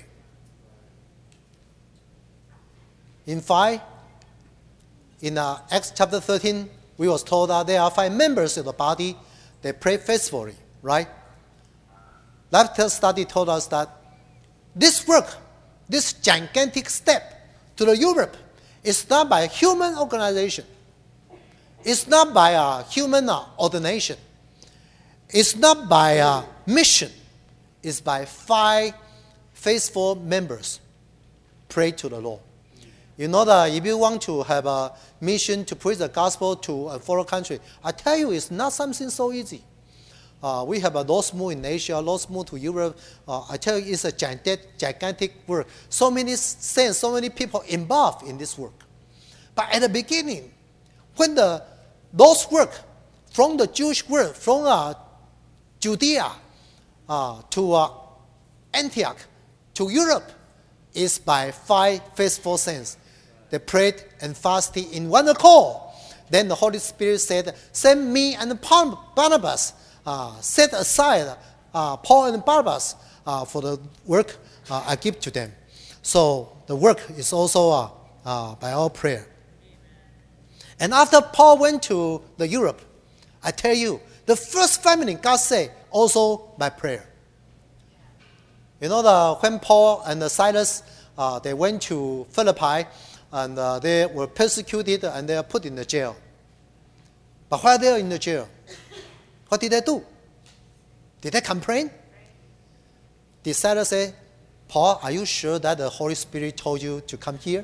In five, in uh, Acts chapter thirteen, we was told that there are five members of the body. They pray faithfully, right? Last study told us that this work, this gigantic step to the Europe, is not by a human organization. It's not by a human uh, ordination. It's not by a mission. It's by five faithful members pray to the Lord. You know that if you want to have a mission to preach the gospel to a foreign country, I tell you, it's not something so easy. Uh, we have a Lord's Move in Asia, Lord's Move to Europe. Uh, I tell you, it's a gigantic, gigantic work. So many saints, so many people involved in this work. But at the beginning, when the Lord's work from the Jewish world, from uh, Judea uh, to uh, Antioch, to Europe, is by five faithful saints. They prayed and fasted in one accord. Then the Holy Spirit said, send me and Barnabas, uh, set aside uh, Paul and Barnabas uh, for the work uh, I give to them. So the work is also uh, uh, by our prayer. And after Paul went to the Europe, I tell you, the first family God saved also by prayer. You know, the, when Paul and the Silas, uh, they went to Philippi, and uh, they were persecuted and they were put in the jail. But while they were in the jail, what did they do? Did they complain? Did Silas say, Paul, are you sure that the Holy Spirit told you to come here?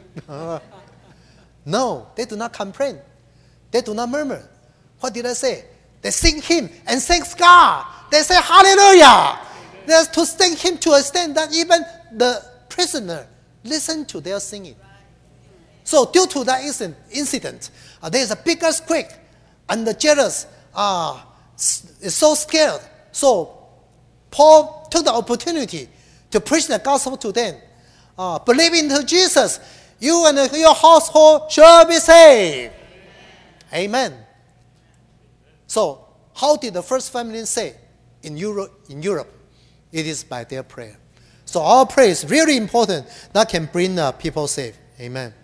No, they do not complain. They do not murmur. What did they say? They sing hymn and thanks God. They say hallelujah. They have to sing him to a extent that even the prisoner listened to their singing. So due to that incident, uh, there is a big earthquake, and the jailers uh, is so scared. So Paul took the opportunity to preach the gospel to them. Uh, believe into Jesus, you and your household shall be saved. Amen. Amen. So how did the first family say? in Europe, in Europe, it is by their prayer. So our prayer is really important. That can bring uh, people safe. Amen.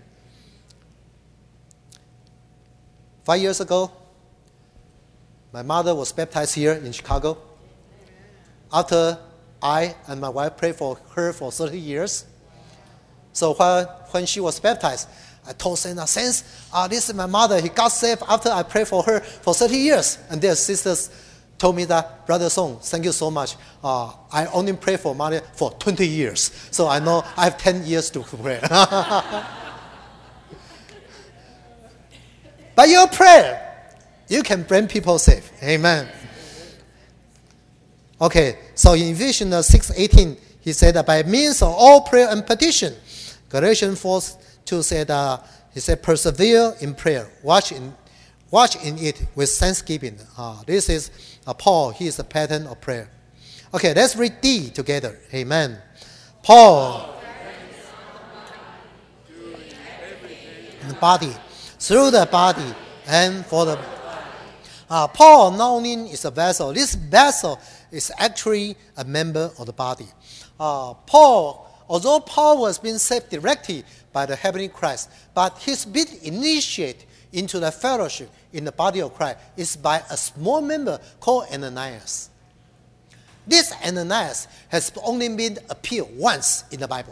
Five years ago, my mother was baptized here in Chicago. After I and my wife prayed for her for thirty years. So while, when she was baptized, I told Santa, Saints, uh, this is my mother. He got saved after I prayed for her for thirty years. And their sisters told me that, Brother Song, thank you so much. Uh, I only prayed for mother for twenty years. So I know I have ten years to pray. By your prayer, you can bring people safe. Amen. Okay, so in Ephesians six eighteen, he said that by means of all prayer and petition, Galatians four two said, uh, he said, persevere in prayer, watch in, watch in it with thanksgiving. Uh, this is uh, Paul, he is the pattern of prayer. Okay, let's read D together. Amen. Paul, the body, through the body, and for the uh, Paul not only is a vessel, this vessel is actually a member of the body. Uh, Paul, although Paul was being saved directly by the heavenly Christ, but he's been initiated into the fellowship in the body of Christ is by a small member called Ananias. This Ananias has only been appeared once in the Bible.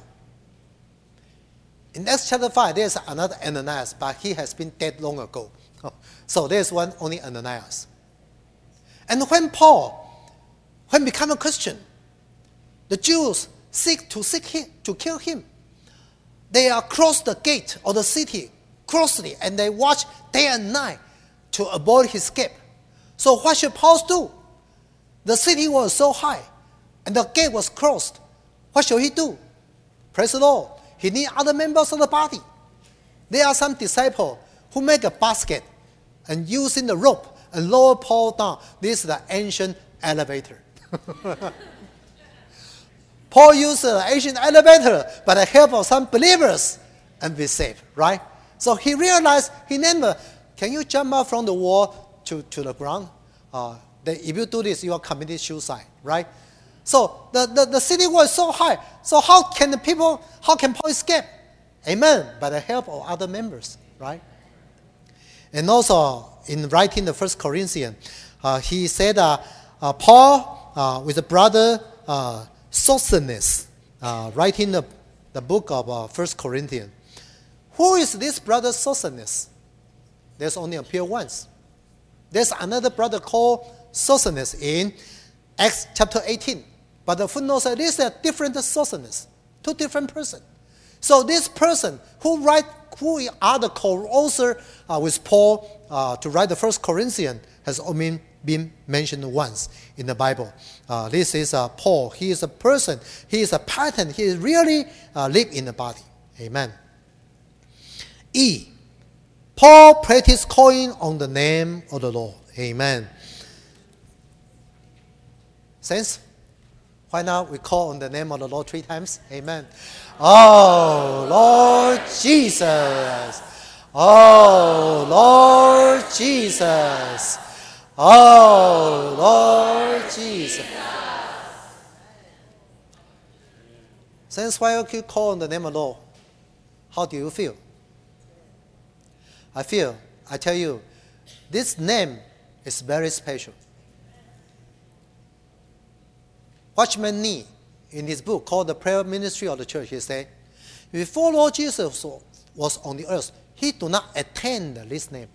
In Acts chapter five, there's another Ananias, but he has been dead long ago. So there's one only Ananias. And when Paul, when become a Christian, the Jews seek to seek him, to kill him. They are across the gate of the city closely, and they watch day and night to avoid his escape. So what should Paul do? The city was so high, and the gate was closed. What should he do? Praise the Lord. He needs other members of the body. There are some disciples who make a basket and using the rope and lower Paul down. This is the ancient elevator. Paul used the ancient elevator by the help of some believers and be saved, right? So he realized he never, can you jump out from the wall to, to the ground? Uh, that if you do this, you are committing suicide, right? So the, the, the city was so high. So how can the people, how can Paul escape? Amen. By the help of other members, right? And also in writing the First Corinthians, uh, he said, uh, uh, Paul uh, with the brother uh, Sosthenes, uh, writing the, the book of uh, First Corinthians. Who is this brother Sosthenes? There's only appeared once. There's another brother called Sosthenes in Acts chapter eighteen. But the footnote says this is a different Sosthenes, two different persons. So this person who write, who are the co-author uh, with Paul uh, to write the First Corinthians has only been mentioned once in the Bible. Uh, this is uh, Paul. He is a person. He is a pattern. He really uh, live in the body. Amen. E. Paul practiced calling on the name of the Lord. Amen. Saints, why not we call on the name of the Lord three times? Amen. Oh, Lord Jesus. Oh, Lord Jesus. Oh, Lord Jesus. Saints, why you call on the name of the Lord? How do you feel? I feel, I tell you, this name is very special. Watchman Nee, in his book called The Prayer Ministry of the Church, he said, before Lord Jesus was on the earth, he did not attain this name.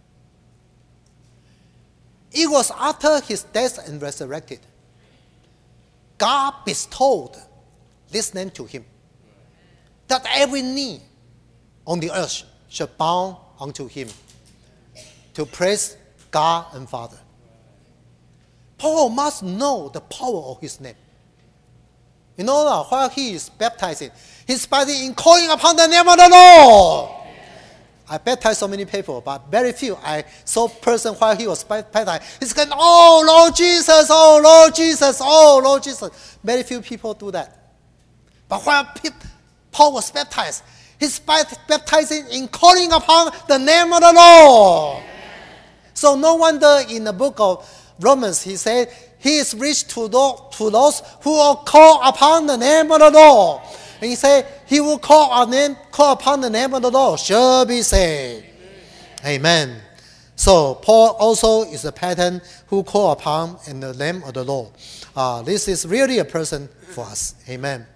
It was after his death and resurrected, God bestowed this name to him, that every knee on the earth should bow unto him to praise God and Father. Paul must know the power of his name. You know, while he is baptizing, he's fighting in calling upon the name of the Lord. I baptized so many people, but very few. I saw a person while he was baptized. He's going, oh, Lord Jesus, oh, Lord Jesus, oh, Lord Jesus. Very few people do that. But while Paul was baptized, he's baptizing in calling upon the name of the Lord. So no wonder in the book of Romans, he said, he is rich to those, to those who will call upon the name of the Lord. And he said, he will call, our name, call upon the name of the Lord shall be saved. Amen. Amen. So Paul also is a pattern who call upon in the name of the Lord. Uh, this is really a person for us. Amen.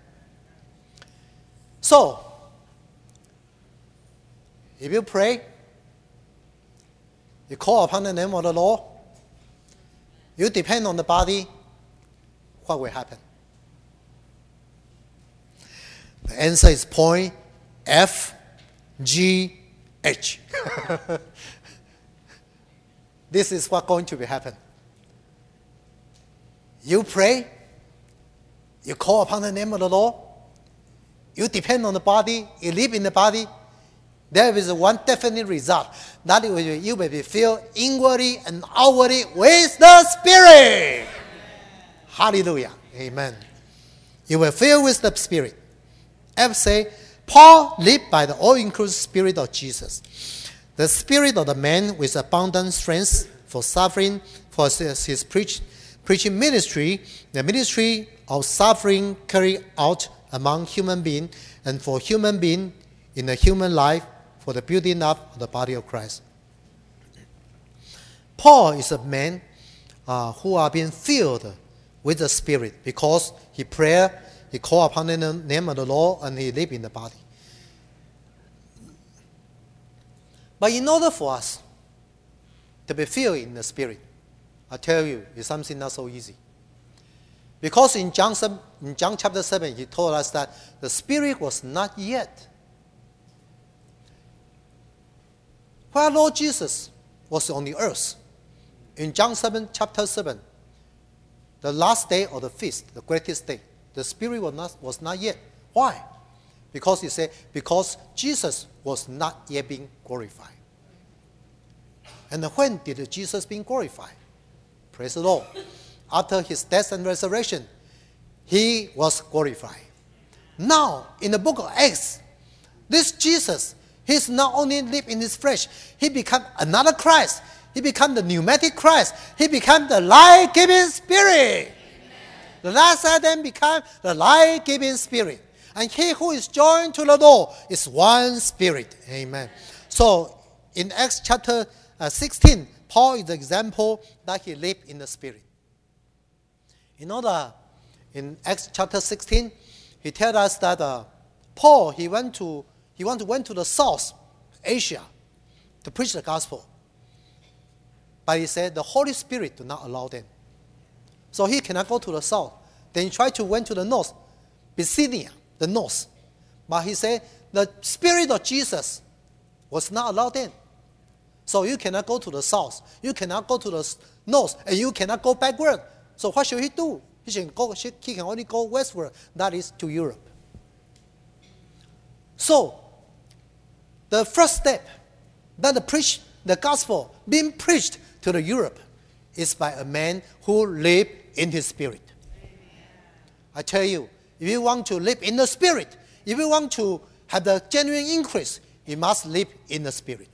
So, if you pray, you call upon the name of the Lord, you depend on the body, what will happen? The answer is point F, G, H. This is what's going to be happen. You pray, you call upon the name of the Lord, you depend on the body, you live in the body, there is one definite result. That is, you will be filled inwardly and outwardly with the Spirit. Amen. Hallelujah. Amen. You will fill with the Spirit. F say, Paul lived by the all-inclusive Spirit of Jesus. The Spirit of the man with abundant strength for suffering, for his, his preach, preaching ministry, the ministry of suffering carried out among human beings, and for human beings in the human life, for the building up of the body of Christ. Paul is a man uh, who are being filled with the Spirit because he prayed, he called upon the name of the Lord, and he lived in the body. But in order for us to be filled in the Spirit, I tell you, it's something not so easy. Because in John, in John chapter seven, he told us that the Spirit was not yet. While Lord Jesus was on the earth, in John seven, chapter seven, the last day of the feast, the greatest day, the Spirit was not, was not yet. Why? Because he said, because Jesus was not yet being glorified. And when did Jesus being glorified? Praise the Lord. After his death and resurrection, he was glorified. Now, in the book of Acts, this Jesus, he's not only lived in his flesh, he became another Christ. He became the pneumatic Christ. He became the life-giving Spirit. Amen. The last Adam became the life-giving Spirit. And he who is joined to the Lord is one Spirit. Amen. So, in Acts chapter uh, sixteen, Paul is the example that he lived in the Spirit. You know that in Acts chapter sixteen, he tells us that uh, Paul, he went to he went to, went to the South Asia to preach the gospel. But he said the Holy Spirit did not allow them. So he cannot go to the south. Then he tried to went to the north, Bithynia, the north. But he said the Spirit of Jesus was not allowed them. So you cannot go to the south. You cannot go to the north. And you cannot go backward. So what should he do? He, should go, he can only go westward. That is to Europe. So the first step that the preach the gospel being preached to the Europe is by a man who lived in his Spirit. Amen. I tell you, if you want to live in the Spirit, if you want to have the genuine increase, you must live in the Spirit.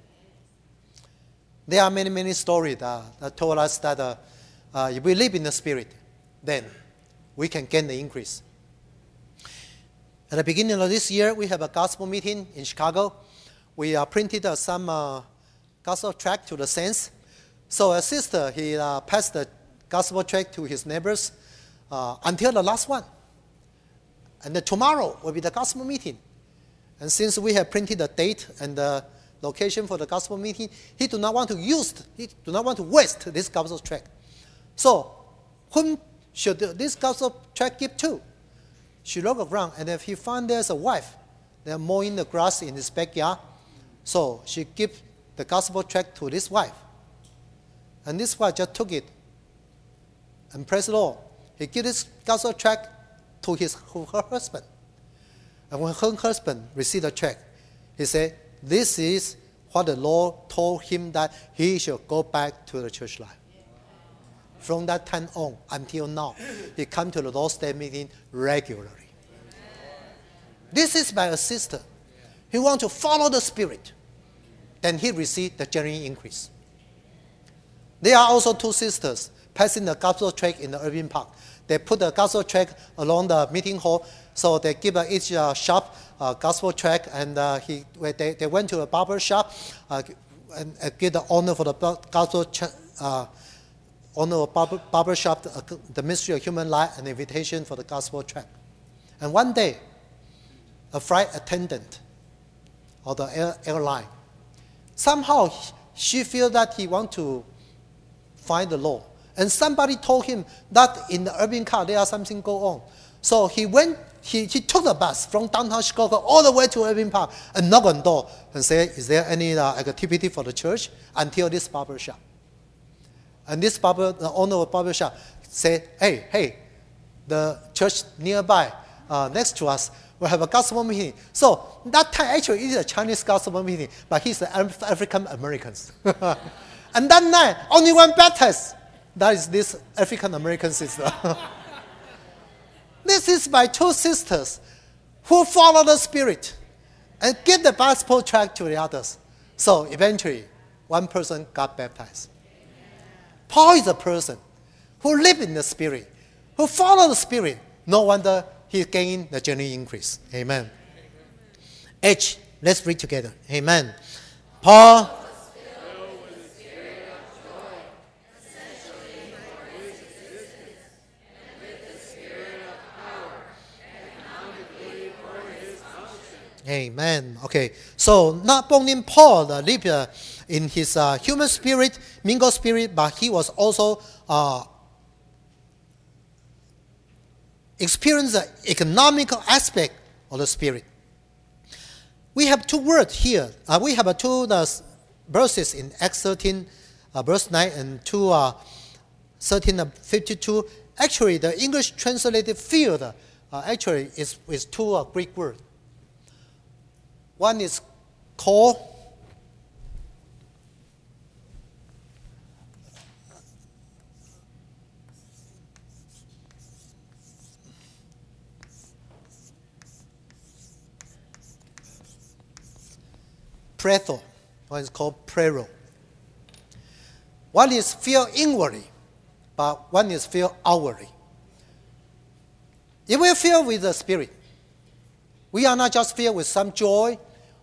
There are many, many stories that, that told us that uh, uh, if we live in the Spirit, then we can gain the increase. At the beginning of this year, we have a gospel meeting in Chicago. We uh, printed uh, some uh, gospel tract to the saints. So a sister, he uh, passed the gospel tract to his neighbors uh, until the last one. And then tomorrow will be the gospel meeting. And since we have printed the date and the location for the gospel meeting, he do not want to use, he do not want to waste this gospel tract. So whom should this gospel tract give to? She looked around, and if he found there's a wife, they're mowing the grass in his backyard. So she gave the gospel tract to this wife. And this wife just took it. And praise the Lord, he gave this gospel tract to his her husband. And when her husband received the tract, he said, this is what the Lord told him that he should go back to the church life. From that time on until now, he come to the Lord's Day meeting regularly. This is by a sister. He wants to follow the Spirit. Then he received the genuine increase. There are also two sisters passing the gospel tract in the Irving Park. They put the gospel tract along the meeting hall, so they give uh, each uh, shop uh, gospel tract, and uh, he, they, they went to a barber shop uh, and uh, give the honor for the gospel tract, uh, honor of barber, barber shop, uh, the Ministry of Human Life, and invitation for the gospel tract. And one day, a flight attendant of the air, airline, somehow she feel that he want to find the Lord. And somebody told him that in the Irving car there are something go on. So he went, he, he took the bus from downtown Chicago all the way to Irving Park and knocked on the door and said, is there any uh, activity for the church until this barber shop? And this barber, the owner of the barber shop said, hey, hey, the church nearby, uh, next to us, will have a gospel meeting. So that time actually it is a Chinese gospel meeting, but he's the Af- African Americans. And that night, only one baptized. That is this African American sister. This is my two sisters who follow the Spirit and give the gospel tract to the others. So eventually, one person got baptized. Paul is a person who lives in the Spirit, who follows the Spirit. No wonder he gained the genuine increase. Amen. H, let's read together. Amen. Paul. Amen. Okay, so not only Paul uh, lived uh, in his uh, human spirit, mingle spirit, but he was also uh, experienced the economical aspect of the Spirit. We have two words here. Uh, we have uh, two uh, verses in Acts thirteen, uh, verse nine, and two uh, thirteen, uh, fifty-two. Actually, the English translated field uh, actually is, is two uh, Greek words. One is called pretho. One is called prero. One is feel inwardly, but one is feel outwardly. If we feel with the Spirit, we are not just filled with some joy,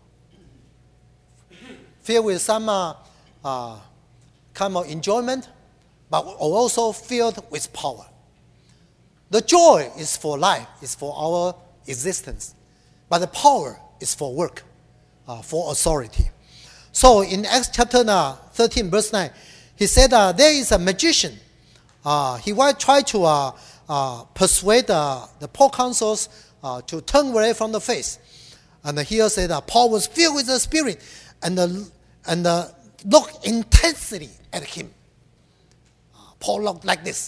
filled with some uh, uh, kind of enjoyment, but also filled with power. The joy is for life, is for our existence, but the power is for work, uh, for authority. So in Acts chapter thirteen, verse nine, he said uh, there is a magician. Uh, he will try to uh, uh, persuade uh, the proconsuls uh, to turn away from the faith. And here said that Paul was filled with the Spirit and, uh, and uh, looked intensely at him. Uh, Paul looked like this.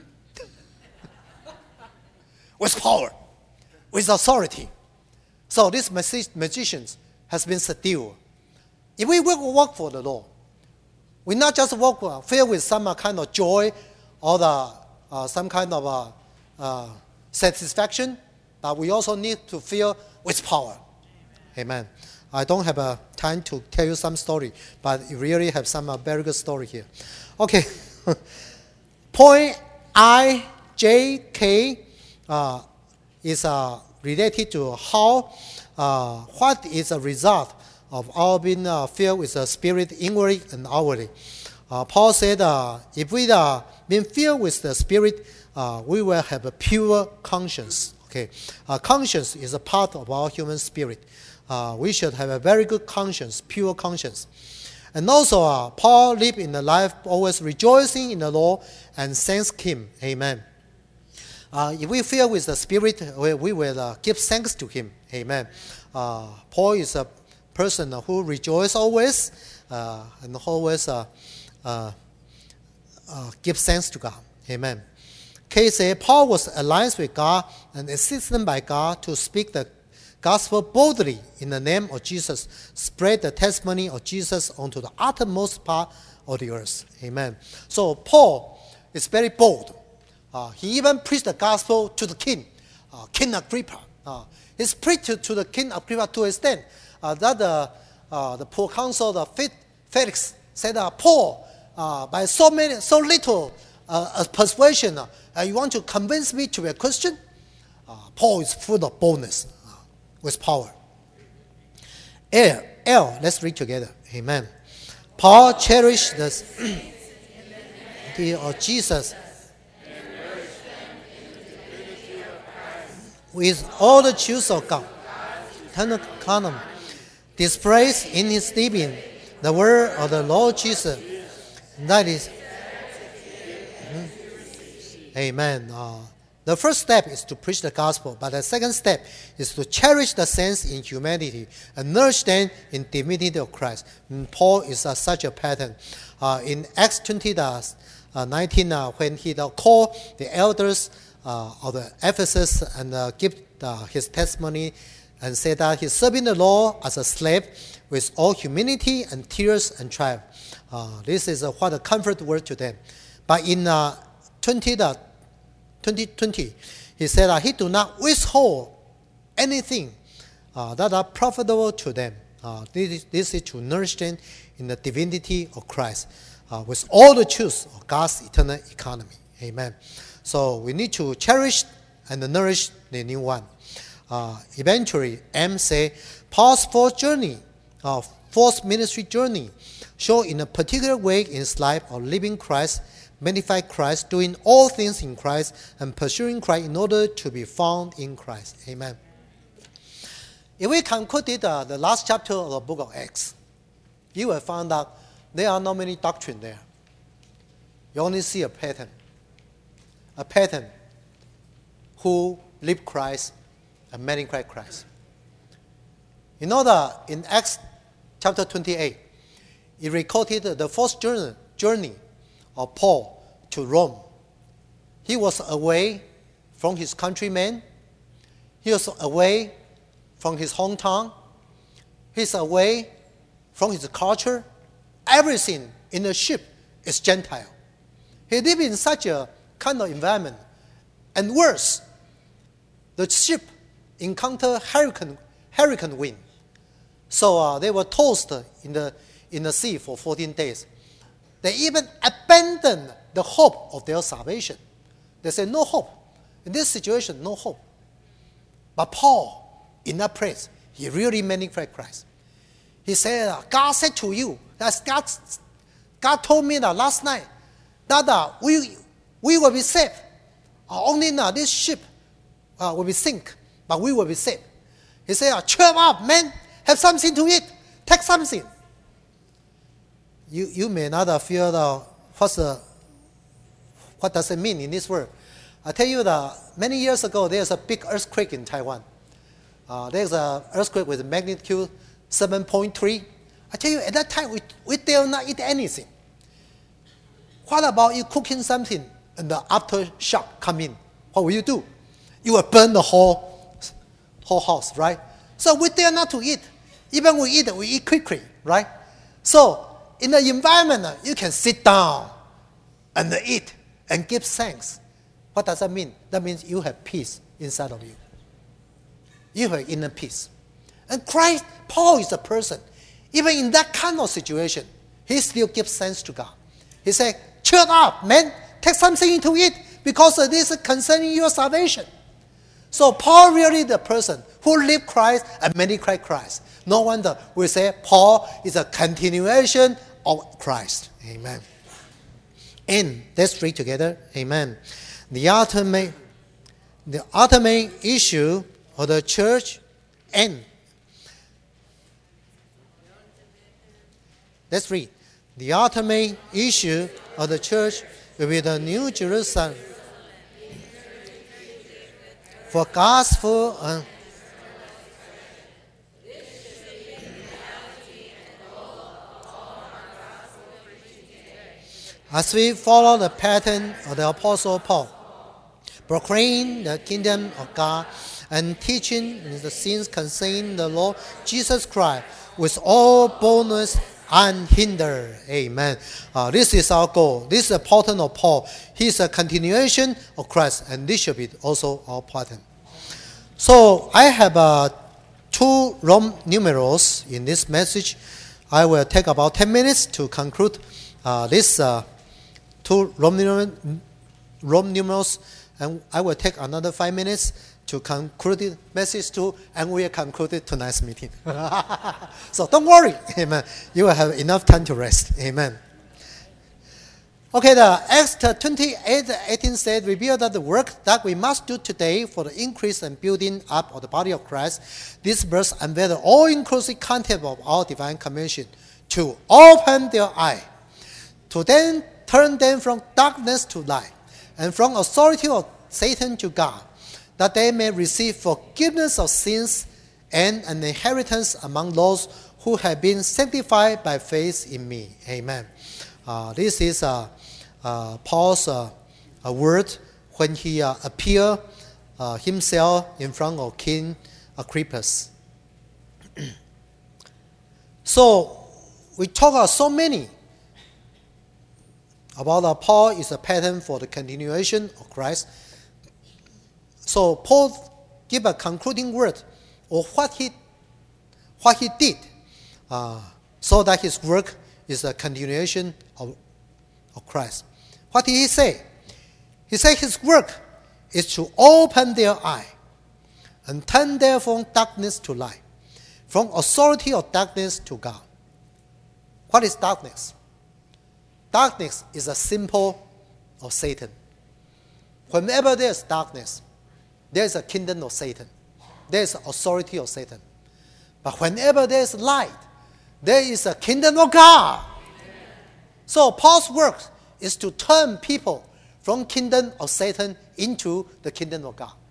With power, with authority. So this magician has been subdued. If we work for the Lord, we not just work uh, filled with some uh, kind of joy or the, uh, some kind of uh, uh, satisfaction, but we also need to fill with power. Amen. I don't have uh, time to tell you some story, but you really have some uh, very good story here. Okay. Point I, J, K uh, is uh, related to how, uh, what is a result of our being uh, filled with the Spirit inwardly and outwardly. Uh, Paul said, uh, if we are being filled with the Spirit, uh, we will have a pure conscience. Okay, uh, conscience is a part of our human spirit. Uh, we should have a very good conscience, pure conscience. And also, uh, Paul lived in a life always rejoicing in the Lord and thanks Him. Amen. Uh, if we fill with the Spirit, we, we will uh, give thanks to Him. Amen. Uh, Paul is a person who rejoices always uh, and always uh, uh, uh, give thanks to God. Amen. K says Paul was alliance with God and assisted by God to speak the gospel boldly in the name of Jesus, spread the testimony of Jesus onto the uttermost part of the earth. Amen. So Paul is very bold. Uh, he even preached the gospel to the king, uh, King Agrippa. Uh, he's preached to, to the King Agrippa to extent uh, that the, uh, the proconsul, the Felix, said, uh, Paul, uh, by so many, so little uh, persuasion, uh, you want to convince me to be a Christian? Uh, Paul is full of boldness uh, with power. L, L, let's read together. Amen. Paul cherished the deity of Jesus with all the truths of God. Eternal economy displays in his living the word of the Lord Jesus. That is, mm, amen. Uh, the first step is to preach the gospel, but the second step is to cherish the saints in humanity and nourish them in divinity of Christ. And Paul is uh, such a pattern. Uh, in Acts twenty, nineteen, uh, when he uh, called the elders uh, of the Ephesus and uh, give uh, his testimony and said that he's serving the Lord as a slave with all humility and tears and triumph. Uh, this is uh, what a comfort word to them. But in uh, twenty twenty, he said that he do not withhold anything uh, that are profitable to them. Uh, this, is, this is to nourish them in the divinity of Christ uh, with all the truths of God's eternal economy. Amen. So we need to cherish and nourish the new one. Uh, eventually, M say, Paul's fourth journey, uh, fourth ministry journey, show in a particular way in his life of living Christ, magnify Christ, doing all things in Christ, and pursuing Christ in order to be found in Christ. Amen. If we concluded uh, the last chapter of the book of Acts, you will find out there are not many doctrine there. You only see a pattern. A pattern who live Christ and magnify Christ. You know that in Acts chapter twenty-eight, it recorded the first journey, journey of Paul to Rome. He was away from his countrymen. He was away from his hometown. He's away from his culture. Everything in the ship is Gentile. He lived in such a kind of environment. And worse, the ship encountered hurricane, hurricane wind. So uh, they were tossed in the, in the sea for fourteen days. They even abandoned the hope of their salvation. They said, no hope. In this situation, no hope. But Paul, in that place, he really magnified Christ. He said, God said to you, that God, God told me that last night, that uh, we, we will be saved. Uh, only now this ship uh, will be sink, but we will be saved. He said, cheer up, man. Have something to eat. Take something. You, you may not feel the, what's the, what does it mean in this word. I tell you that many years ago, there's a big earthquake in Taiwan. Uh, there's an earthquake with magnitude seven point three. I tell you, at that time, we, we dare not eat anything. What about you cooking something and the aftershock come in? What will you do? You will burn the whole, whole house, right? So we dare not to eat. Even we eat, we eat quickly, right? So in the environment, you can sit down and eat and give thanks. What does that mean? That means you have peace inside of you. You have inner peace. And Christ, Paul is a person. Even in that kind of situation, he still gives thanks to God. He said, cheer up, man. Take something to eat because this is concerning your salvation. So Paul really the person who lived Christ and magnify Christ. No wonder we say Paul is a continuation of Christ. Amen. And let's read together. Amen. The ultimate, the ultimate issue of the church and let's read. The ultimate issue of the church will be the New Jerusalem. For gospel and as we follow the pattern of the Apostle Paul, proclaim the kingdom of God and teaching the things concerning the Lord Jesus Christ with all boldness unhindered. Amen. Uh, this is our goal. This is the pattern of Paul. He is a continuation of Christ, and this should be also our pattern. So I have uh, two Roman numerals in this message. I will take about ten minutes to conclude uh, these uh, two Rome numerals, Rome numerals, and I will take another five minutes to conclude the message too, and we will conclude tonight's meeting. So don't worry, amen. You will have enough time to rest, amen. Okay, the Acts twenty-eight eighteen said, reveal that the work that we must do today for the increase and building up of the body of Christ. This verse unveils the all-inclusive content of our divine commission to open their eye, to then turn them from darkness to light, and from authority of Satan to God, that they may receive forgiveness of sins and an inheritance among those who have been sanctified by faith in me. Amen. Uh, this is uh, uh, Paul's uh, a word when he uh, appeared uh, himself in front of King Agrippas. So we talk about so many about uh, Paul is a pattern for the continuation of Christ. So Paul give a concluding word of what he what he did, uh, so that his work is a continuation of, of Christ. What did he say? He said his work is to open their eye and turn them from darkness to light, from authority of darkness to God. What is darkness? Darkness is a symbol of Satan. Whenever there is darkness, there is a kingdom of Satan. There is authority of Satan. But whenever there is light, there is a kingdom of God. So Paul's work is to turn people from kingdom of Satan into the kingdom of God.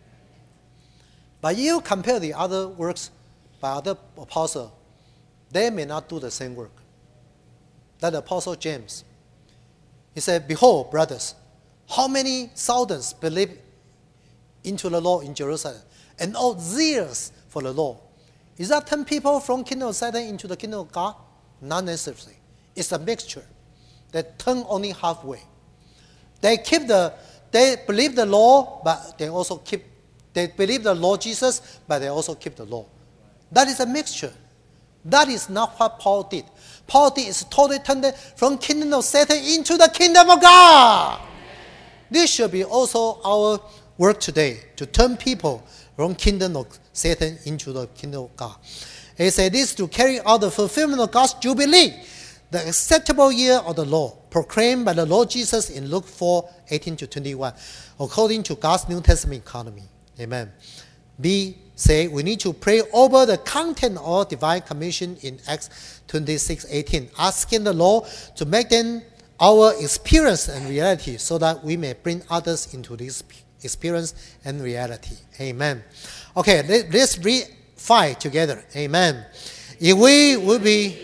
But you compare the other works by other apostles, they may not do the same work. That Apostle James, he said, behold, brothers, how many thousands believe into the law in Jerusalem, and all zealous for the law. Is that turn people from kingdom of Satan into the kingdom of God? Not necessarily. It's a mixture. They turn only halfway. They keep the, they believe the law, but they also keep, they believe the Lord Jesus, but they also keep the law. That is a mixture. That is not what Paul did. Paul did is totally turn them from kingdom of Satan into the kingdom of God. This should be also our work today, to turn people from kingdom of Satan into the kingdom of God. He said this to carry out the fulfillment of God's jubilee, the acceptable year of the Lord, proclaimed by the Lord Jesus in Luke four eighteen to twenty-one, according to God's New Testament economy. Amen. B say we need to pray over the content of divine commission in Acts twenty-six eighteen, asking the Lord to make them our experience and reality, so that we may bring others into this experience and reality. Amen. Okay, let, let's read five together. Amen. If we will be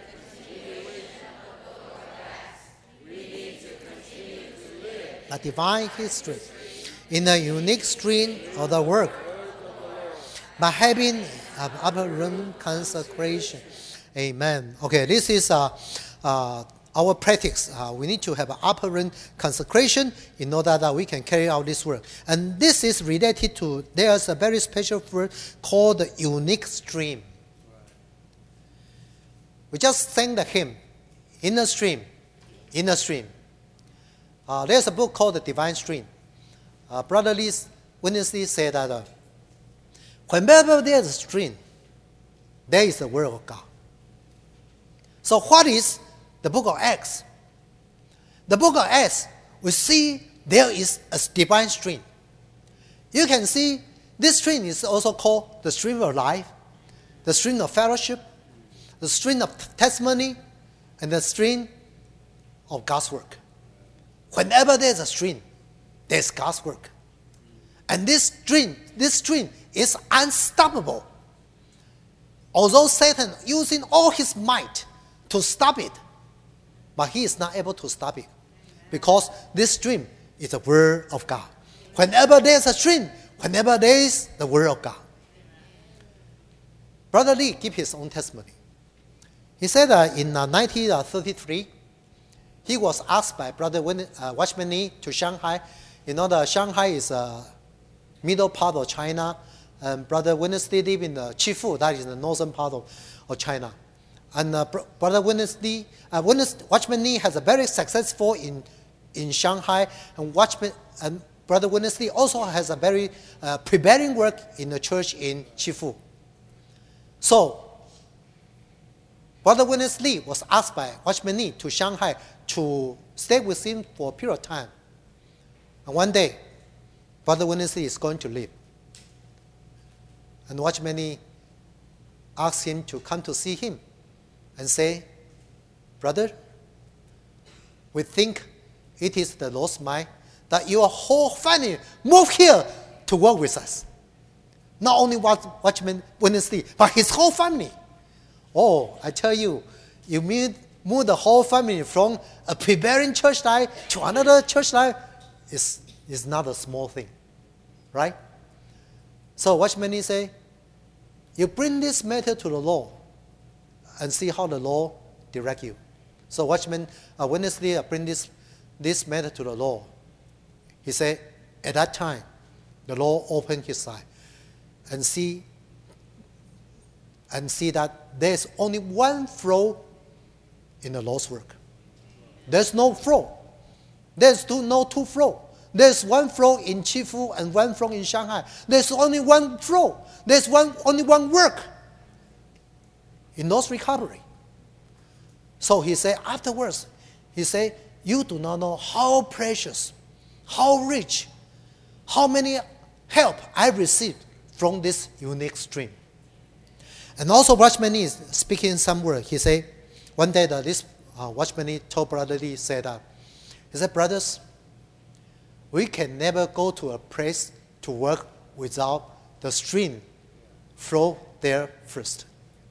a divine history in a unique stream of the work, by having an upper room consecration. Amen. Okay, this is uh, uh, our practice. Uh, we need to have an upper room consecration in order that we can carry out this work. And this is related to, there's a very special word called the unique stream. We just sang the hymn, Inner Stream, Inner Stream. Uh, there's a book called The Divine Stream. Uh, Brother Lee, Witness Lee said that uh, whenever there's a stream, there is the word of God. So what is the book of Acts? The book of Acts, we see there is a divine stream. You can see this stream is also called the stream of life, the stream of fellowship, the stream of testimony, and the stream of God's work. Whenever there's a stream, there's God's work. And this stream, this stream is unstoppable. Although Satan using all his might to stop it, but he is not able to stop it, because this stream is the word of God. Whenever there's a stream, whenever there is the word of God. Brother Lee gave his own testimony. He said that in uh, nineteen thirty-three, he was asked by Brother Win, uh, Watchman Nee to Shanghai. You know, the Shanghai is a middle part of China, and Brother Witness Lee live in the Chifu, that is the northern part of, of China. And uh, Br- Brother Witness Lee, uh, Witness, Watchman Lee has a very successful in, in Shanghai, and Watchman and Brother Witness Lee also has a very uh, preparing work in the church in Chifu. So, Brother Witness Lee was asked by Watchman Lee to Shanghai to stay with him for a period of time. And one day, Brother Witness Lee is going to leave. And Watchman Lee asked him to come to see him and say, brother, we think it is the Lord's mind that your whole family move here to work with us. Not only Watchman Witness Lee, but his whole family. Oh, I tell you, you mean move the whole family from a preparing church life to another church life is, is not a small thing, right? So Watchman Lee say, you bring this matter to the Lord and see how the Lord direct you. So Watchman uh, Witness Lee bring this, this matter to the Lord. He said, at that time, the Lord opened his eye and see and see that there's only one flow in the Lord's work. There's no flow. There's two, no two flow. There's one flow in Chifu and one flow in Shanghai. There's only one flow. There's one, only one work in Lord's recovery. So he said afterwards, he said, you do not know how precious, how rich, how many help I received from this unique stream. And also Watchman Lee is speaking some word. He said, one day that this uh, Watchman Lee told Brother Lee, said that, he said, brothers, we can never go to a place to work without the stream flow there first.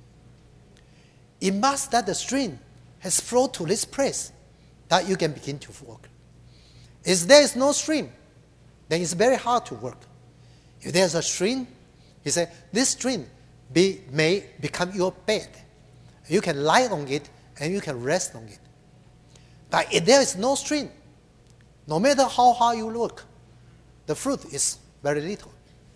It must that the stream has flowed to this place that you can begin to work. If there is no stream, then it's very hard to work. If there's a stream, he said, this stream be, may become your bed. You can lie on it and you can rest on it. But if there is no stream, no matter how hard you work, the fruit is very little.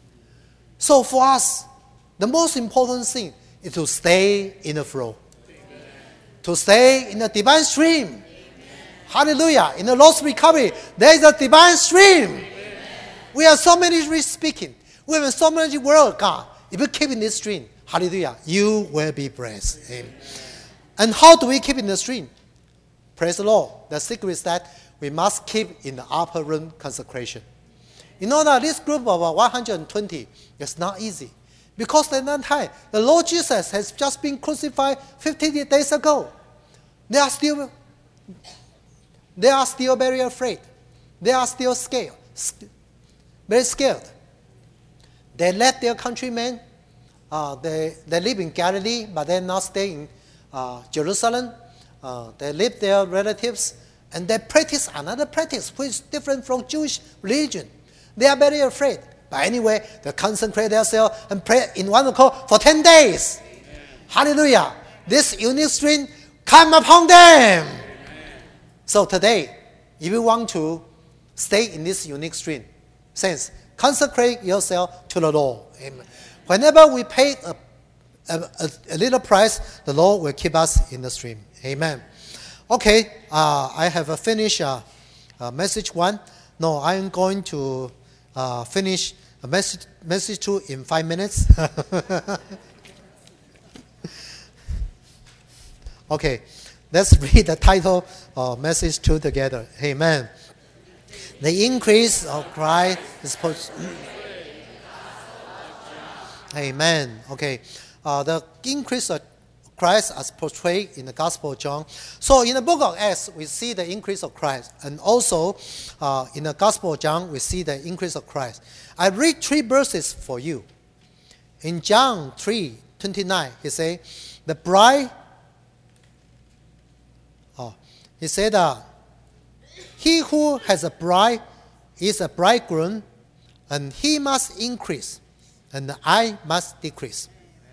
So for us, the most important thing is to stay in the flow. Amen. To stay in the divine stream. Amen. Hallelujah. In the Lord's recovery, there is a divine stream. Amen. We have so many speaking. We have so many word of God. If you keep in this stream, hallelujah, you will be blessed. Amen. And how do we keep in the stream? Praise the Lord. The secret is that we must keep in the upper room consecration. You know that this group of one hundred twenty is not easy. Because at that time, the Lord Jesus has just been crucified fifty days ago. They are still, they are still very afraid. They are still scared, very scared. They left their countrymen. Uh, they, they live in Galilee, but they're not staying in uh, Jerusalem. Uh, they live their relatives, and they practice another practice which is different from Jewish religion. They are very afraid. But anyway, they consecrate themselves and pray in one accord for ten days. Amen. Hallelujah. This unique stream come upon them. Amen. So today, if you want to stay in this unique stream, saints, consecrate yourself to the Lord. Amen. Whenever we pay a, a, a little price, the Lord will keep us in the stream. Amen. Okay, uh, I have uh, finished uh, uh, message one. No, I'm going to uh, finish a message, message two in five minutes. Okay, let's read the title of message two together. Amen. The increase of Christ is supposed. Amen. Okay, uh, the increase of Christ as portrayed in the Gospel of John. So in the book of Acts, we see the increase of Christ. And also uh, in the Gospel of John, we see the increase of Christ. I read three verses for you. In John three twenty-nine, he said, the bride, oh, he said, uh, he who has a bride is a bridegroom, and he must increase, and I must decrease.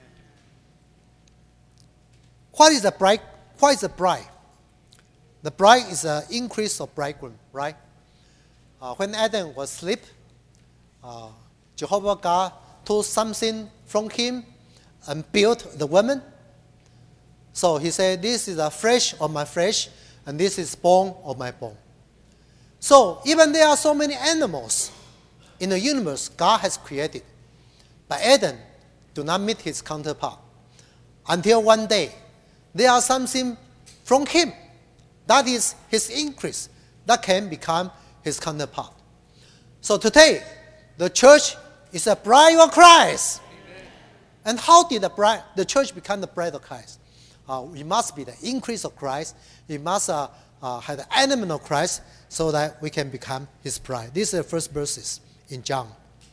What is a bride? What is a bride? The bride is an increase of bridegroom, right? Uh, when Adam was asleep, uh, Jehovah God took something from him and built the woman. So he said, this is the flesh of my flesh, and this is bone of my bone. So even there are so many animals in the universe God has created, but Adam do not meet his counterpart. Until one day, there are something from him, that is his increase, that can become his counterpart. So today, the church is a bride of Christ. Amen. And how did the bride, the church become the bride of Christ? Uh, it must be the increase of Christ. It must uh, uh, have the element of Christ so that we can become his bride. These are the first verses in John.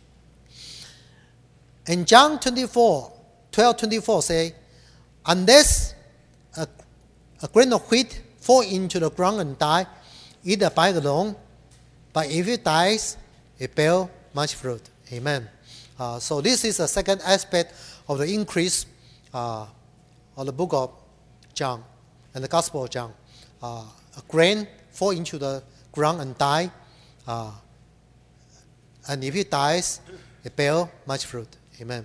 In John twenty-four, twelve, twenty-four say, unless a, a grain of wheat fall into the ground and die, it abide alone. But if it dies, it bears much fruit. Amen. Uh, so this is the second aspect of the increase uh, of the book of John and the Gospel of John. Uh, a grain fall into the ground and die, uh, and if it dies, it bears much fruit. Amen.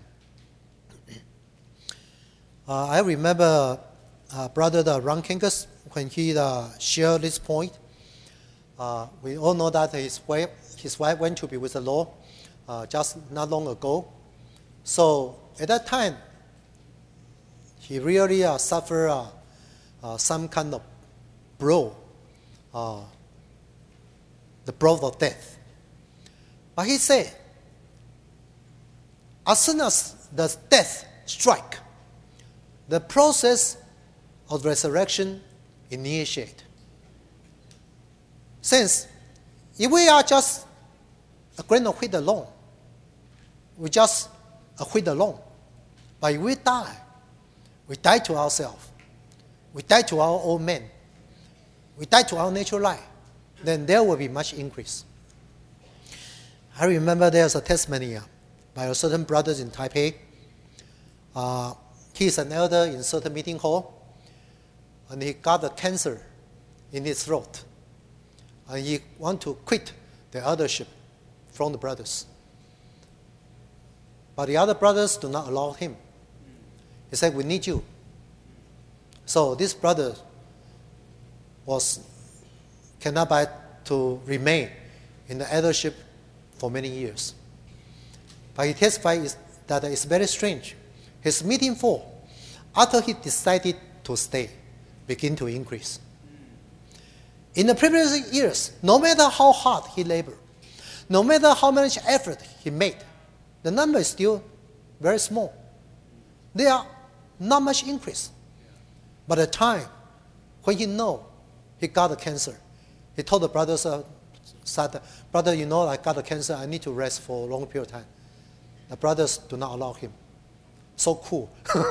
Uh, I remember uh, Brother the Ron Kinkus, when he uh, shared this point. Uh, we all know that his wife, his wife went to be with the Lord uh, just not long ago. So at that time, he really uh, suffered uh, uh, some kind of blow, uh, the blow of death. But he said, as soon as the death strike, the process of resurrection initiate. Since if we are just a grain of wheat alone, we just a wheat alone. But if we die, we die to ourselves. We die to our old man. We die to our natural life. Then there will be much increase. I remember there's a testimony by a certain brother in Taipei. Uh, he is an elder in certain meeting hall, and he got a cancer in his throat. And he want to quit the eldership from the brothers. But the other brothers do not allow him. He said, we need you. So this brother was cannot bear to remain in the eldership for many years. But he testified that it's very strange. His meeting full, after he decided to stay, begin to increase. In the previous years, no matter how hard he labored, no matter how much effort he made, the number is still very small. There are not much increase. But the time when he know he got the cancer, he told the brothers, uh, said, brother, you know I got the cancer, I need to rest for a long period of time. The brothers do not allow him. So cool.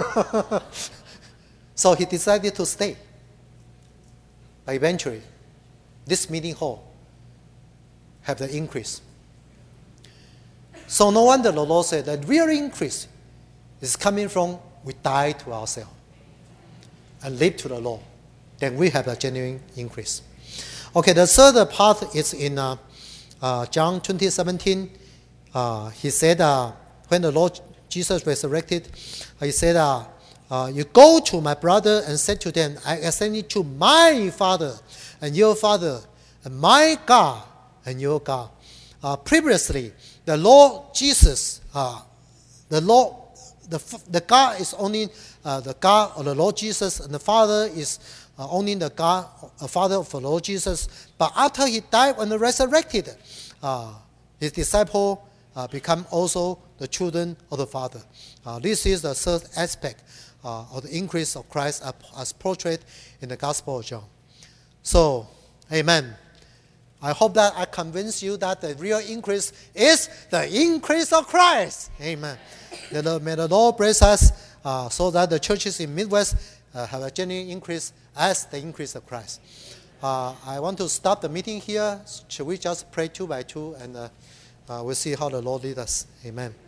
So he decided to stay. But eventually, this meeting hall have the increase. So no wonder the Lord said that real increase is coming from we die to ourselves and live to the Lord. Then we have a genuine increase. Okay, the third part is in uh, uh, John twenty seventeen. Uh, he said, uh, when the Lord Jesus resurrected, he said, uh, uh, you go to my brother and said to them, I ascended to my Father and your Father, and my God and your God. Uh, previously, the Lord Jesus, uh, the Lord, the, the God is only uh, the God of the Lord Jesus, and the Father is uh, only the God, uh, Father of the Lord Jesus. But after he died and resurrected, uh, his disciple uh, become also the children of the Father. Uh, this is the third aspect uh, of the increase of Christ as portrayed in the Gospel of John. So, amen. I hope that I convince you that the real increase is the increase of Christ. Amen. May the, may the Lord bless us uh, so that the churches in Midwest uh, have a genuine increase as the increase of Christ. Uh, I want to stop the meeting here. Should we just pray two by two and uh, uh, we'll see how the Lord leads us. Amen.